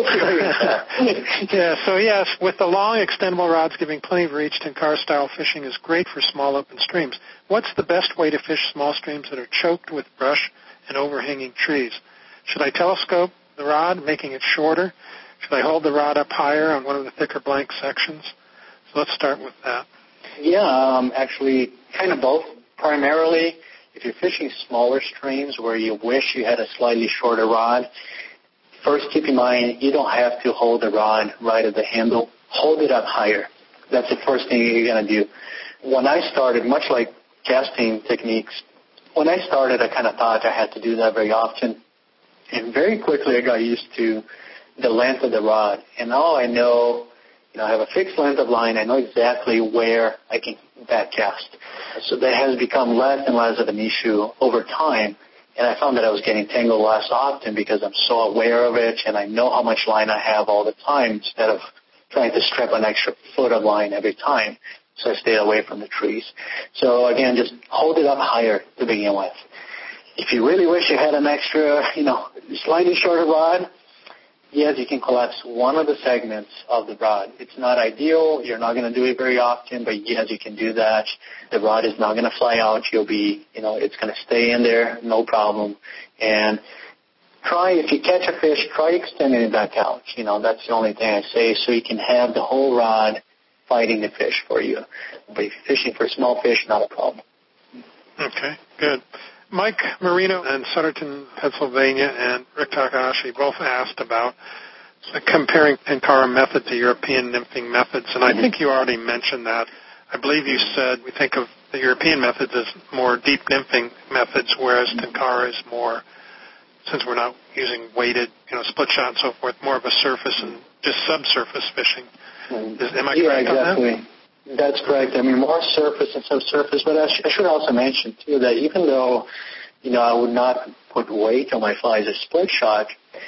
Speaker 3: Yeah, so yes, with the long extendable rods giving plenty of reach, Tenkara-style fishing is great for small open streams. What's the best way to fish small streams that are choked with brush and overhanging trees? Should I telescope the rod, making it shorter? Should I hold the rod up higher on one of the thicker blank sections? So let's start with that.
Speaker 2: Yeah, um, actually, kind of both. Primarily, if you're fishing smaller streams where you wish you had a slightly shorter rod, first keep in mind you don't have to hold the rod right at the handle. Hold it up higher. That's the first thing you're going to do. When I started, much like casting techniques, when I started, I kind of thought I had to do that very often. And very quickly I got used to the length of the rod. And now I know, you know, I have a fixed length of line. I know exactly where I can back cast. So that has become less and less of an issue over time. And I found that I was getting tangled less often because I'm so aware of it and I know how much line I have all the time instead of trying to strap an extra foot of line every time. So I stayed away from the trees. So again, just hold it up higher to begin with. If you really wish you had an extra, you know, slightly shorter rod, yes, you can collapse one of the segments of the rod. It's not ideal. You're not going to do it very often, but yes, you can do that. The rod is not going to fly out. You'll be, you know, it's going to stay in there, no problem. And try, if you catch a fish, try extending it back out. You know, that's the only thing I say, so you can have the whole rod fighting the fish for you. But if you're fishing for small fish, not a problem.
Speaker 3: Okay, good. Mike Marino in Sutterton, Pennsylvania, and Rick Takahashi both asked about comparing Tenkara method to European nymphing methods, and I think you already mentioned that. I believe you said we think of the European methods as more deep nymphing methods, whereas Tenkara is more, since we're not using weighted, you know, split shot and so forth, more of a surface and just subsurface fishing. Is, am I
Speaker 2: yeah,
Speaker 3: correct
Speaker 2: exactly.
Speaker 3: on that?
Speaker 2: That's correct. I mean, more surface and subsurface, but I, sh- I should also mention, too, that even though, you know, I would not put weight on my flies as split shot,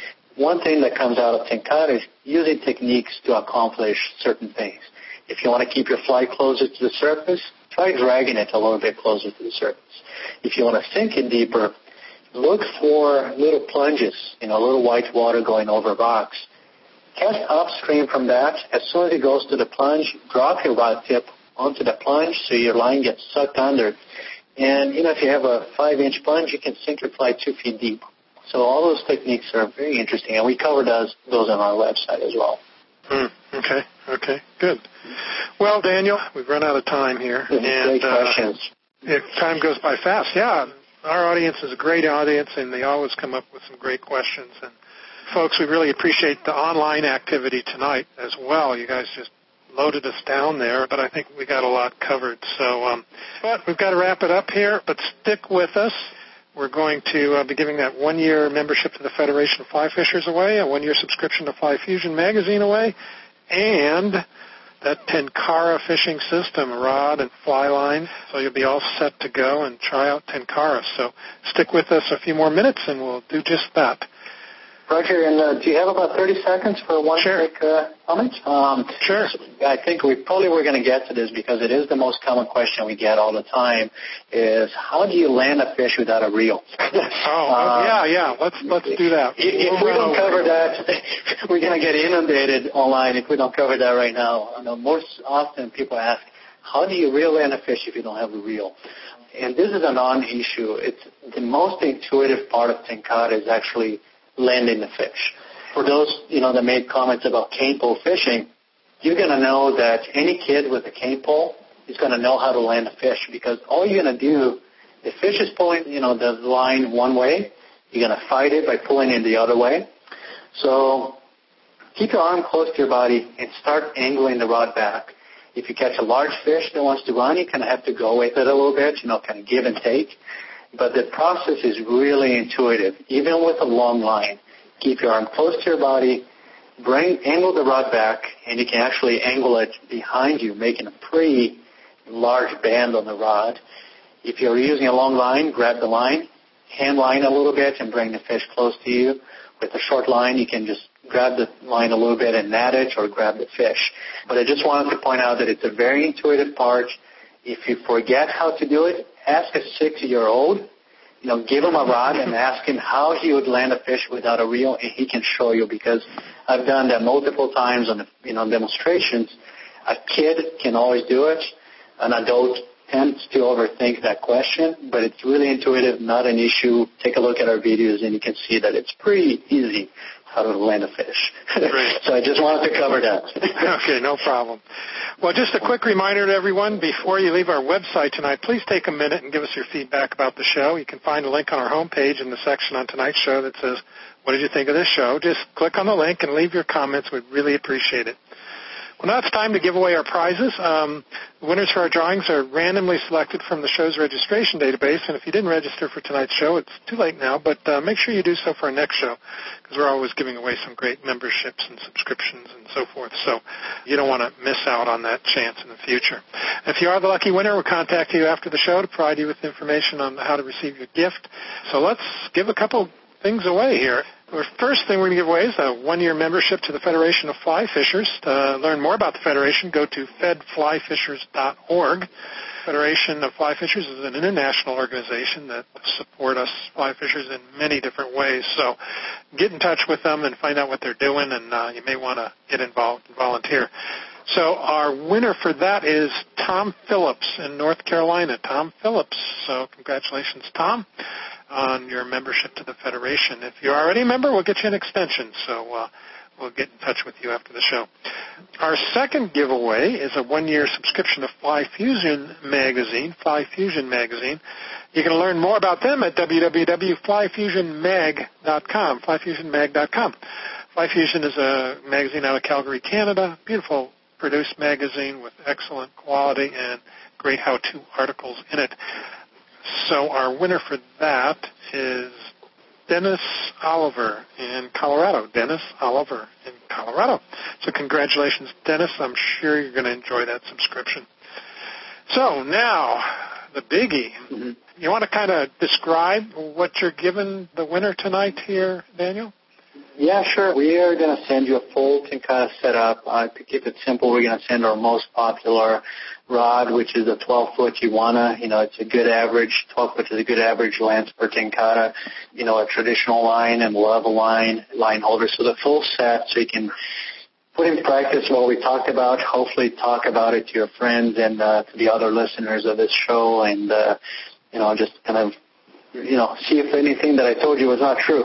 Speaker 2: one thing that comes out of Tenkara is using techniques to accomplish certain things. If you want to keep your fly closer to the surface, try dragging it a little bit closer to the surface. if you want to sink it deeper, look for little plunges, you know, little white water going over rocks. Cast upstream from that. As soon as it goes to the plunge, drop your rod tip onto the plunge so your line gets sucked under. And, you know, if you have a five-inch plunge, you can sink your fly two feet deep. So all those techniques are very interesting, and we cover those, those on our website as well.
Speaker 3: Mm, okay, okay, good. Well, Daniel, we've run out of time here.
Speaker 2: And,
Speaker 3: great questions. Uh, it, time goes by fast. Yeah, our audience is a great audience, and they always come up with some great questions. And, folks, we really appreciate the online activity tonight as well. You guys just loaded us down there, but I think we got a lot covered. So, um, but we've got to wrap it up here, but stick with us. We're going to uh, be giving that one-year membership to the Federation of Fly Fishers away, a one-year subscription to Fly Fusion magazine away, and that Tenkara fishing system, rod and fly line. So you'll be all set to go and try out Tenkara. So stick with us a few more minutes, and we'll do just that.
Speaker 2: Roger, and uh, do you have about thirty seconds for one
Speaker 3: sure.
Speaker 2: quick uh, comment? Um,
Speaker 3: sure.
Speaker 2: I think we probably were going to get to this because it is the most common question we get all the time is how do you land a fish without a reel?
Speaker 3: oh, uh, yeah, yeah. Let's let's do that.
Speaker 2: If, if we don't cover that, we're going to get inundated online if we don't cover that right now. I know most often people ask, how do you reel land a fish if you don't have a reel? And this is a non-issue. It's the most intuitive part of Tenkara is actually landing the fish. For those, you know, that made comments about cane pole fishing, you're going to know that any kid with a cane pole is going to know how to land a fish because all you're going to do, the fish is pulling, you know, the line one way, you're going to fight it by pulling it the other way. So keep your arm close to your body and start angling the rod back. If you catch a large fish that wants to run, you kind of have to go with it a little bit, you know, kind of give and take. But the process is really intuitive. Even with a long line, keep your arm close to your body, bring, angle the rod back, and you can actually angle it behind you, making a pretty large band on the rod. If you're using a long line, grab the line, hand line a little bit, and bring the fish close to you. With a short line, you can just grab the line a little bit and nat it or grab the fish. But I just wanted to point out that it's a very intuitive part. If you forget how to do it, ask a six-year-old, you know, give him a rod and ask him how he would land a fish without a reel, and he can show you because I've done that multiple times on, you know, demonstrations. A kid can always do it. An adult tends to overthink that question, but it's really intuitive, not an issue. Take a look at our videos, and you can see that it's pretty easy how to land a fish. So I just wanted to cover that.
Speaker 3: Okay, no problem. Well, just a quick reminder to everyone, before you leave our website tonight, please take a minute and give us your feedback about the show. You can find a link on our homepage in the section on tonight's show that says, what did you think of this show? Just click on the link and leave your comments. We'd really appreciate it. Well, now it's time to give away our prizes. Um, the winners for our drawings are randomly selected from the show's registration database, and if you didn't register for tonight's show, it's too late now, but uh, make sure you do so for our next show, because we're always giving away some great memberships and subscriptions and so forth, so you don't want to miss out on that chance in the future. If you are the lucky winner, we'll contact you after the show to provide you with information on how to receive your gift. So let's give a couple things away here. The first thing we're going to give away is a one-year membership to the Federation of Fly Fishers. To learn more about the Federation, go to fed fly fishers dot org. Federation of Fly Fishers is an international organization that support us fly fishers in many different ways. So get in touch with them and find out what they're doing, and uh, you may want to get involved and volunteer. So our winner for that is Tom Phillips in North Carolina. Tom Phillips. So congratulations, Tom, on your membership to the Federation. If you're already a member, we'll get you an extension, so uh, we'll get in touch with you after the show. Our second giveaway is a one-year subscription to Fly Fusion magazine, Fly Fusion magazine. You can learn more about them at w w w dot fly fusion mag dot com, fly fusion mag dot com. Fly Fusion is a magazine out of Calgary, Canada, beautiful produced magazine with excellent quality and great how-to articles in it. So our winner for that is Dennis Oliver in Colorado. Dennis Oliver in Colorado. So congratulations, Dennis. I'm sure you're going to enjoy that subscription. So now, the biggie. Mm-hmm. You want to kind of describe what you're giving the winner tonight here, Daniel?
Speaker 2: Yeah, sure. We are going to send you a full Tenkara setup. Uh, to keep it simple, we're going to send our most popular rod, which is a twelve-foot Iwana. You know, it's a good average. twelve-foot is a good average length for Tenkara. You know, a traditional line and level line, line holder. So the full set, so you can put in practice what we talked about, hopefully talk about it to your friends and uh, to the other listeners of this show, and, uh, you know, just kind of, you know, see if anything that I told you was not true.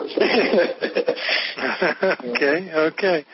Speaker 3: okay, okay.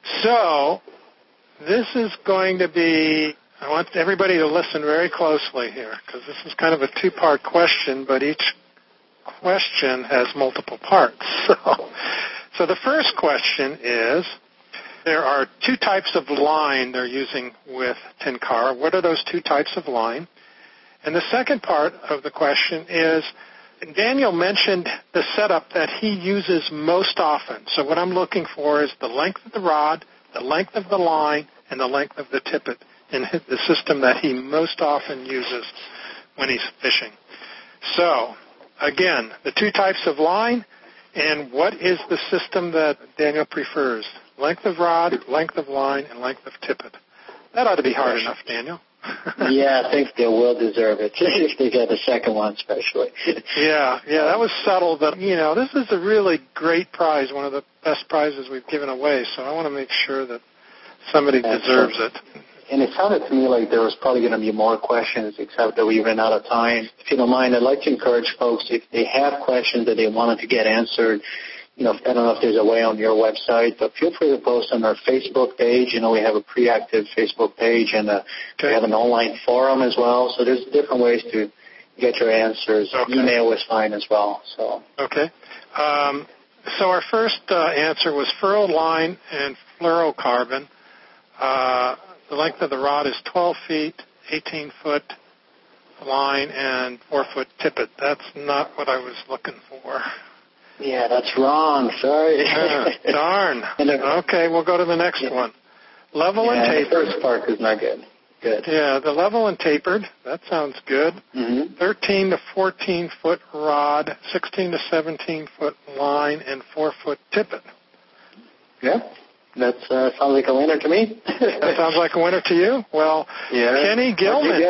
Speaker 3: So this is going to be, I want everybody to listen very closely here, because this is kind of a two-part question, but each question has multiple parts. So, so the first question is, there are two types of line they're using with Tenkara. What are those two types of line? And the second part of the question is, Daniel mentioned the setup that he uses most often. So what I'm looking for is the length of the rod, the length of the line, and the length of the tippet in the system that he most often uses when he's fishing. So, again, the two types of line, and what is the system that Daniel prefers? Length of rod, length of line, and length of tippet. That ought to be hard enough, Daniel.
Speaker 2: Yeah, I think they will deserve it, if they get the second one especially.
Speaker 3: yeah, yeah, that was subtle, but, you know, this is a really great prize, one of the best prizes we've given away, so I want to make sure that somebody That's deserves right. it.
Speaker 2: And it sounded to me like there was probably going to be more questions, except that we ran out of time. If you don't mind, I'd like to encourage folks, if they have questions that they wanted to get answered, you know, I don't know if there's a way on your website, but feel free to post on our Facebook page. You know, we have a pre-active Facebook page, and uh, okay. we have an online forum as well. So there's different ways to get your answers. Okay. Email is fine as well. So
Speaker 3: Okay. Um, so our first uh, answer was furrowed line and fluorocarbon. Uh, the length of the rod is twelve feet, eighteen foot line, and four foot tippet. That's not what I was looking for.
Speaker 2: Yeah, that's wrong. Sorry.
Speaker 3: uh, darn. Okay, we'll go to the next yeah. one. Level
Speaker 2: yeah,
Speaker 3: and tapered.
Speaker 2: The first part is not good. Good.
Speaker 3: Yeah, the level and tapered. That sounds good.
Speaker 2: Mm-hmm.
Speaker 3: thirteen to fourteen foot rod, sixteen to seventeen foot line, and four foot tippet.
Speaker 2: Yeah, that uh, sounds like a winner to me.
Speaker 3: That sounds like a winner to you? Well,
Speaker 2: yeah.
Speaker 3: Kenny Gilman.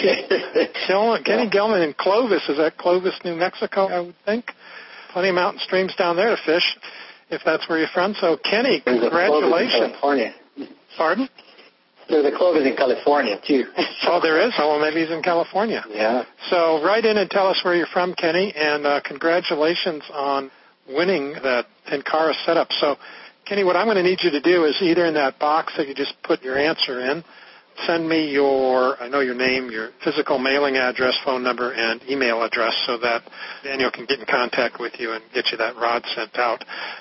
Speaker 3: Kenny
Speaker 2: yeah.
Speaker 3: Gilman in Clovis. Is that Clovis, New Mexico, I would think? Plenty of mountain streams down there to fish, if that's where you're from. So, Kenny,
Speaker 2: There's
Speaker 3: congratulations.
Speaker 2: A Clovis in California.
Speaker 3: Pardon?
Speaker 2: There's a Clovis in California, too.
Speaker 3: Oh, there is? Oh, well, maybe he's in California.
Speaker 2: Yeah.
Speaker 3: So write in and tell us where you're from, Kenny, and uh, congratulations on winning that Tenkara setup. So, Kenny, what I'm going to need you to do is either in that box that you just put your answer in, send me your, I know your name, your physical mailing address, phone number, and email address so that Daniel can get in contact with you and get you that rod sent out.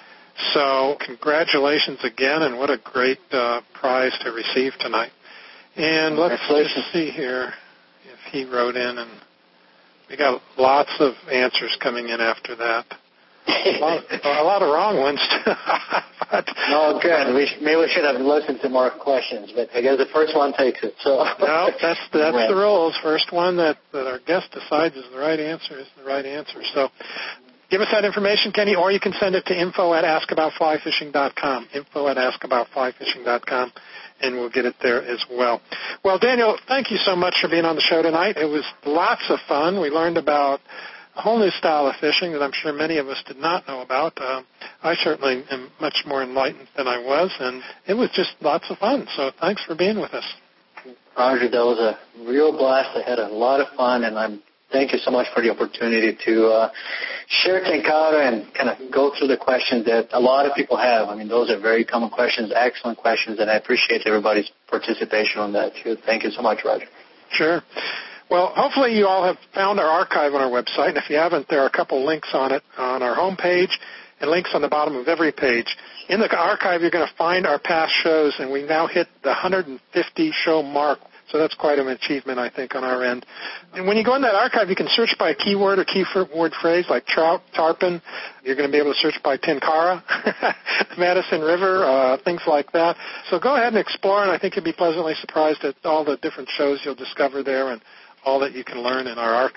Speaker 3: So congratulations again, and what a great uh, prize to receive tonight. And let's just see here if he wrote in, and we got lots of answers coming in after that. A lot, a lot of wrong ones. but,
Speaker 2: no, good. We sh- maybe we should have listened to more questions, but I guess the first one takes it. So
Speaker 3: no, that's that's right. The rules. First one that, that our guest decides is the right answer is the right answer. So give us that information, Kenny, or you can send it to info at ask about fly fishing dot com. Info at ask about fly fishing dot com, and we'll get it there as well. Well, Daniel, thank you so much for being on the show tonight. It was lots of fun. We learned about a whole new style of fishing that I'm sure many of us did not know about. Uh, I certainly am much more enlightened than I was, and it was just lots of fun. So thanks for being with us.
Speaker 2: Roger, that was a real blast. I had a lot of fun, and I'm thank you so much for the opportunity to uh, share Tenkara and kind of go through the questions that a lot of people have. I mean, those are very common questions, excellent questions, and I appreciate everybody's participation on that, too. Thank you so much, Roger.
Speaker 3: Sure. Well, hopefully you all have found our archive on our website, and if you haven't, there are a couple links on it on our homepage and links on the bottom of every page. In the archive, you're going to find our past shows, and we now hit the one hundred fifty show mark, so that's quite an achievement, I think, on our end. And when you go in that archive, you can search by a keyword or keyword phrase like trout, tarpon. You're going to be able to search by Tenkara, Madison River, uh, things like that. So go ahead and explore, and I think you'll be pleasantly surprised at all the different shows you'll discover there and all that you can learn in our archive.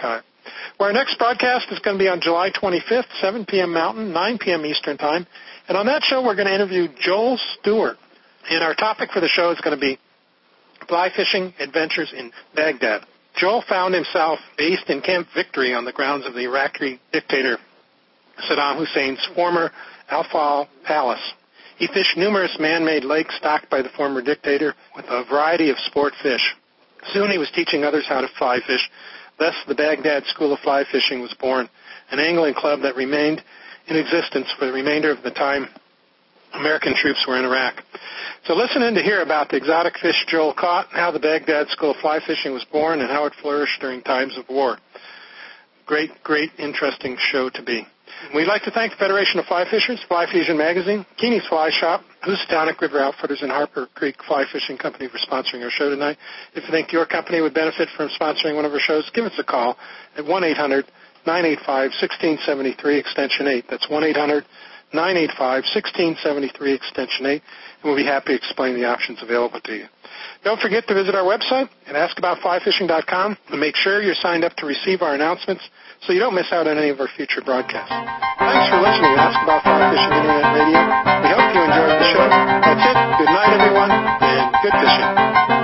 Speaker 1: Well, our next broadcast is going to be on July twenty-fifth, seven p.m. Mountain, nine p.m. Eastern Time. And on that show, we're going to interview Joel Stewart. And our topic for the show is going to be fly fishing adventures in Baghdad. Joel found himself based in Camp Victory on the grounds of the Iraqi dictator Saddam Hussein's former Al-Fal Palace. He fished numerous man-made lakes stocked by the former dictator with a variety of sport fish. Soon he was teaching others how to fly fish. Thus, the Baghdad School of Fly Fishing was born, an angling club that remained in existence for the remainder of the time American troops were in Iraq. So listen in to hear about the exotic fish Joel caught, how the Baghdad School of Fly Fishing was born, and how it flourished during times of war. Great, great, interesting show to be. We'd like to thank the Federation of Fly Fishers, Fly Fusion Magazine, Keeney's Fly Shop, Housatonic River Outfitters, and Harper Creek Fly Fishing Company for sponsoring our show tonight. If you think your company would benefit from sponsoring one of our shows, give us a call at one eight hundred nine eight five one six seven three, extension eight. That's one eight hundred nine eight five one six seven three, extension eight, and we'll be happy to explain the options available to you. Don't forget to visit our website at ask about fly fishing dot com and make sure you're signed up to receive our announcements so you don't miss out on any of our future broadcasts. Thanks for listening to Ask About Fly Fishing Internet Radio. We hope you enjoyed the show. That's it. Good night, everyone, and good fishing.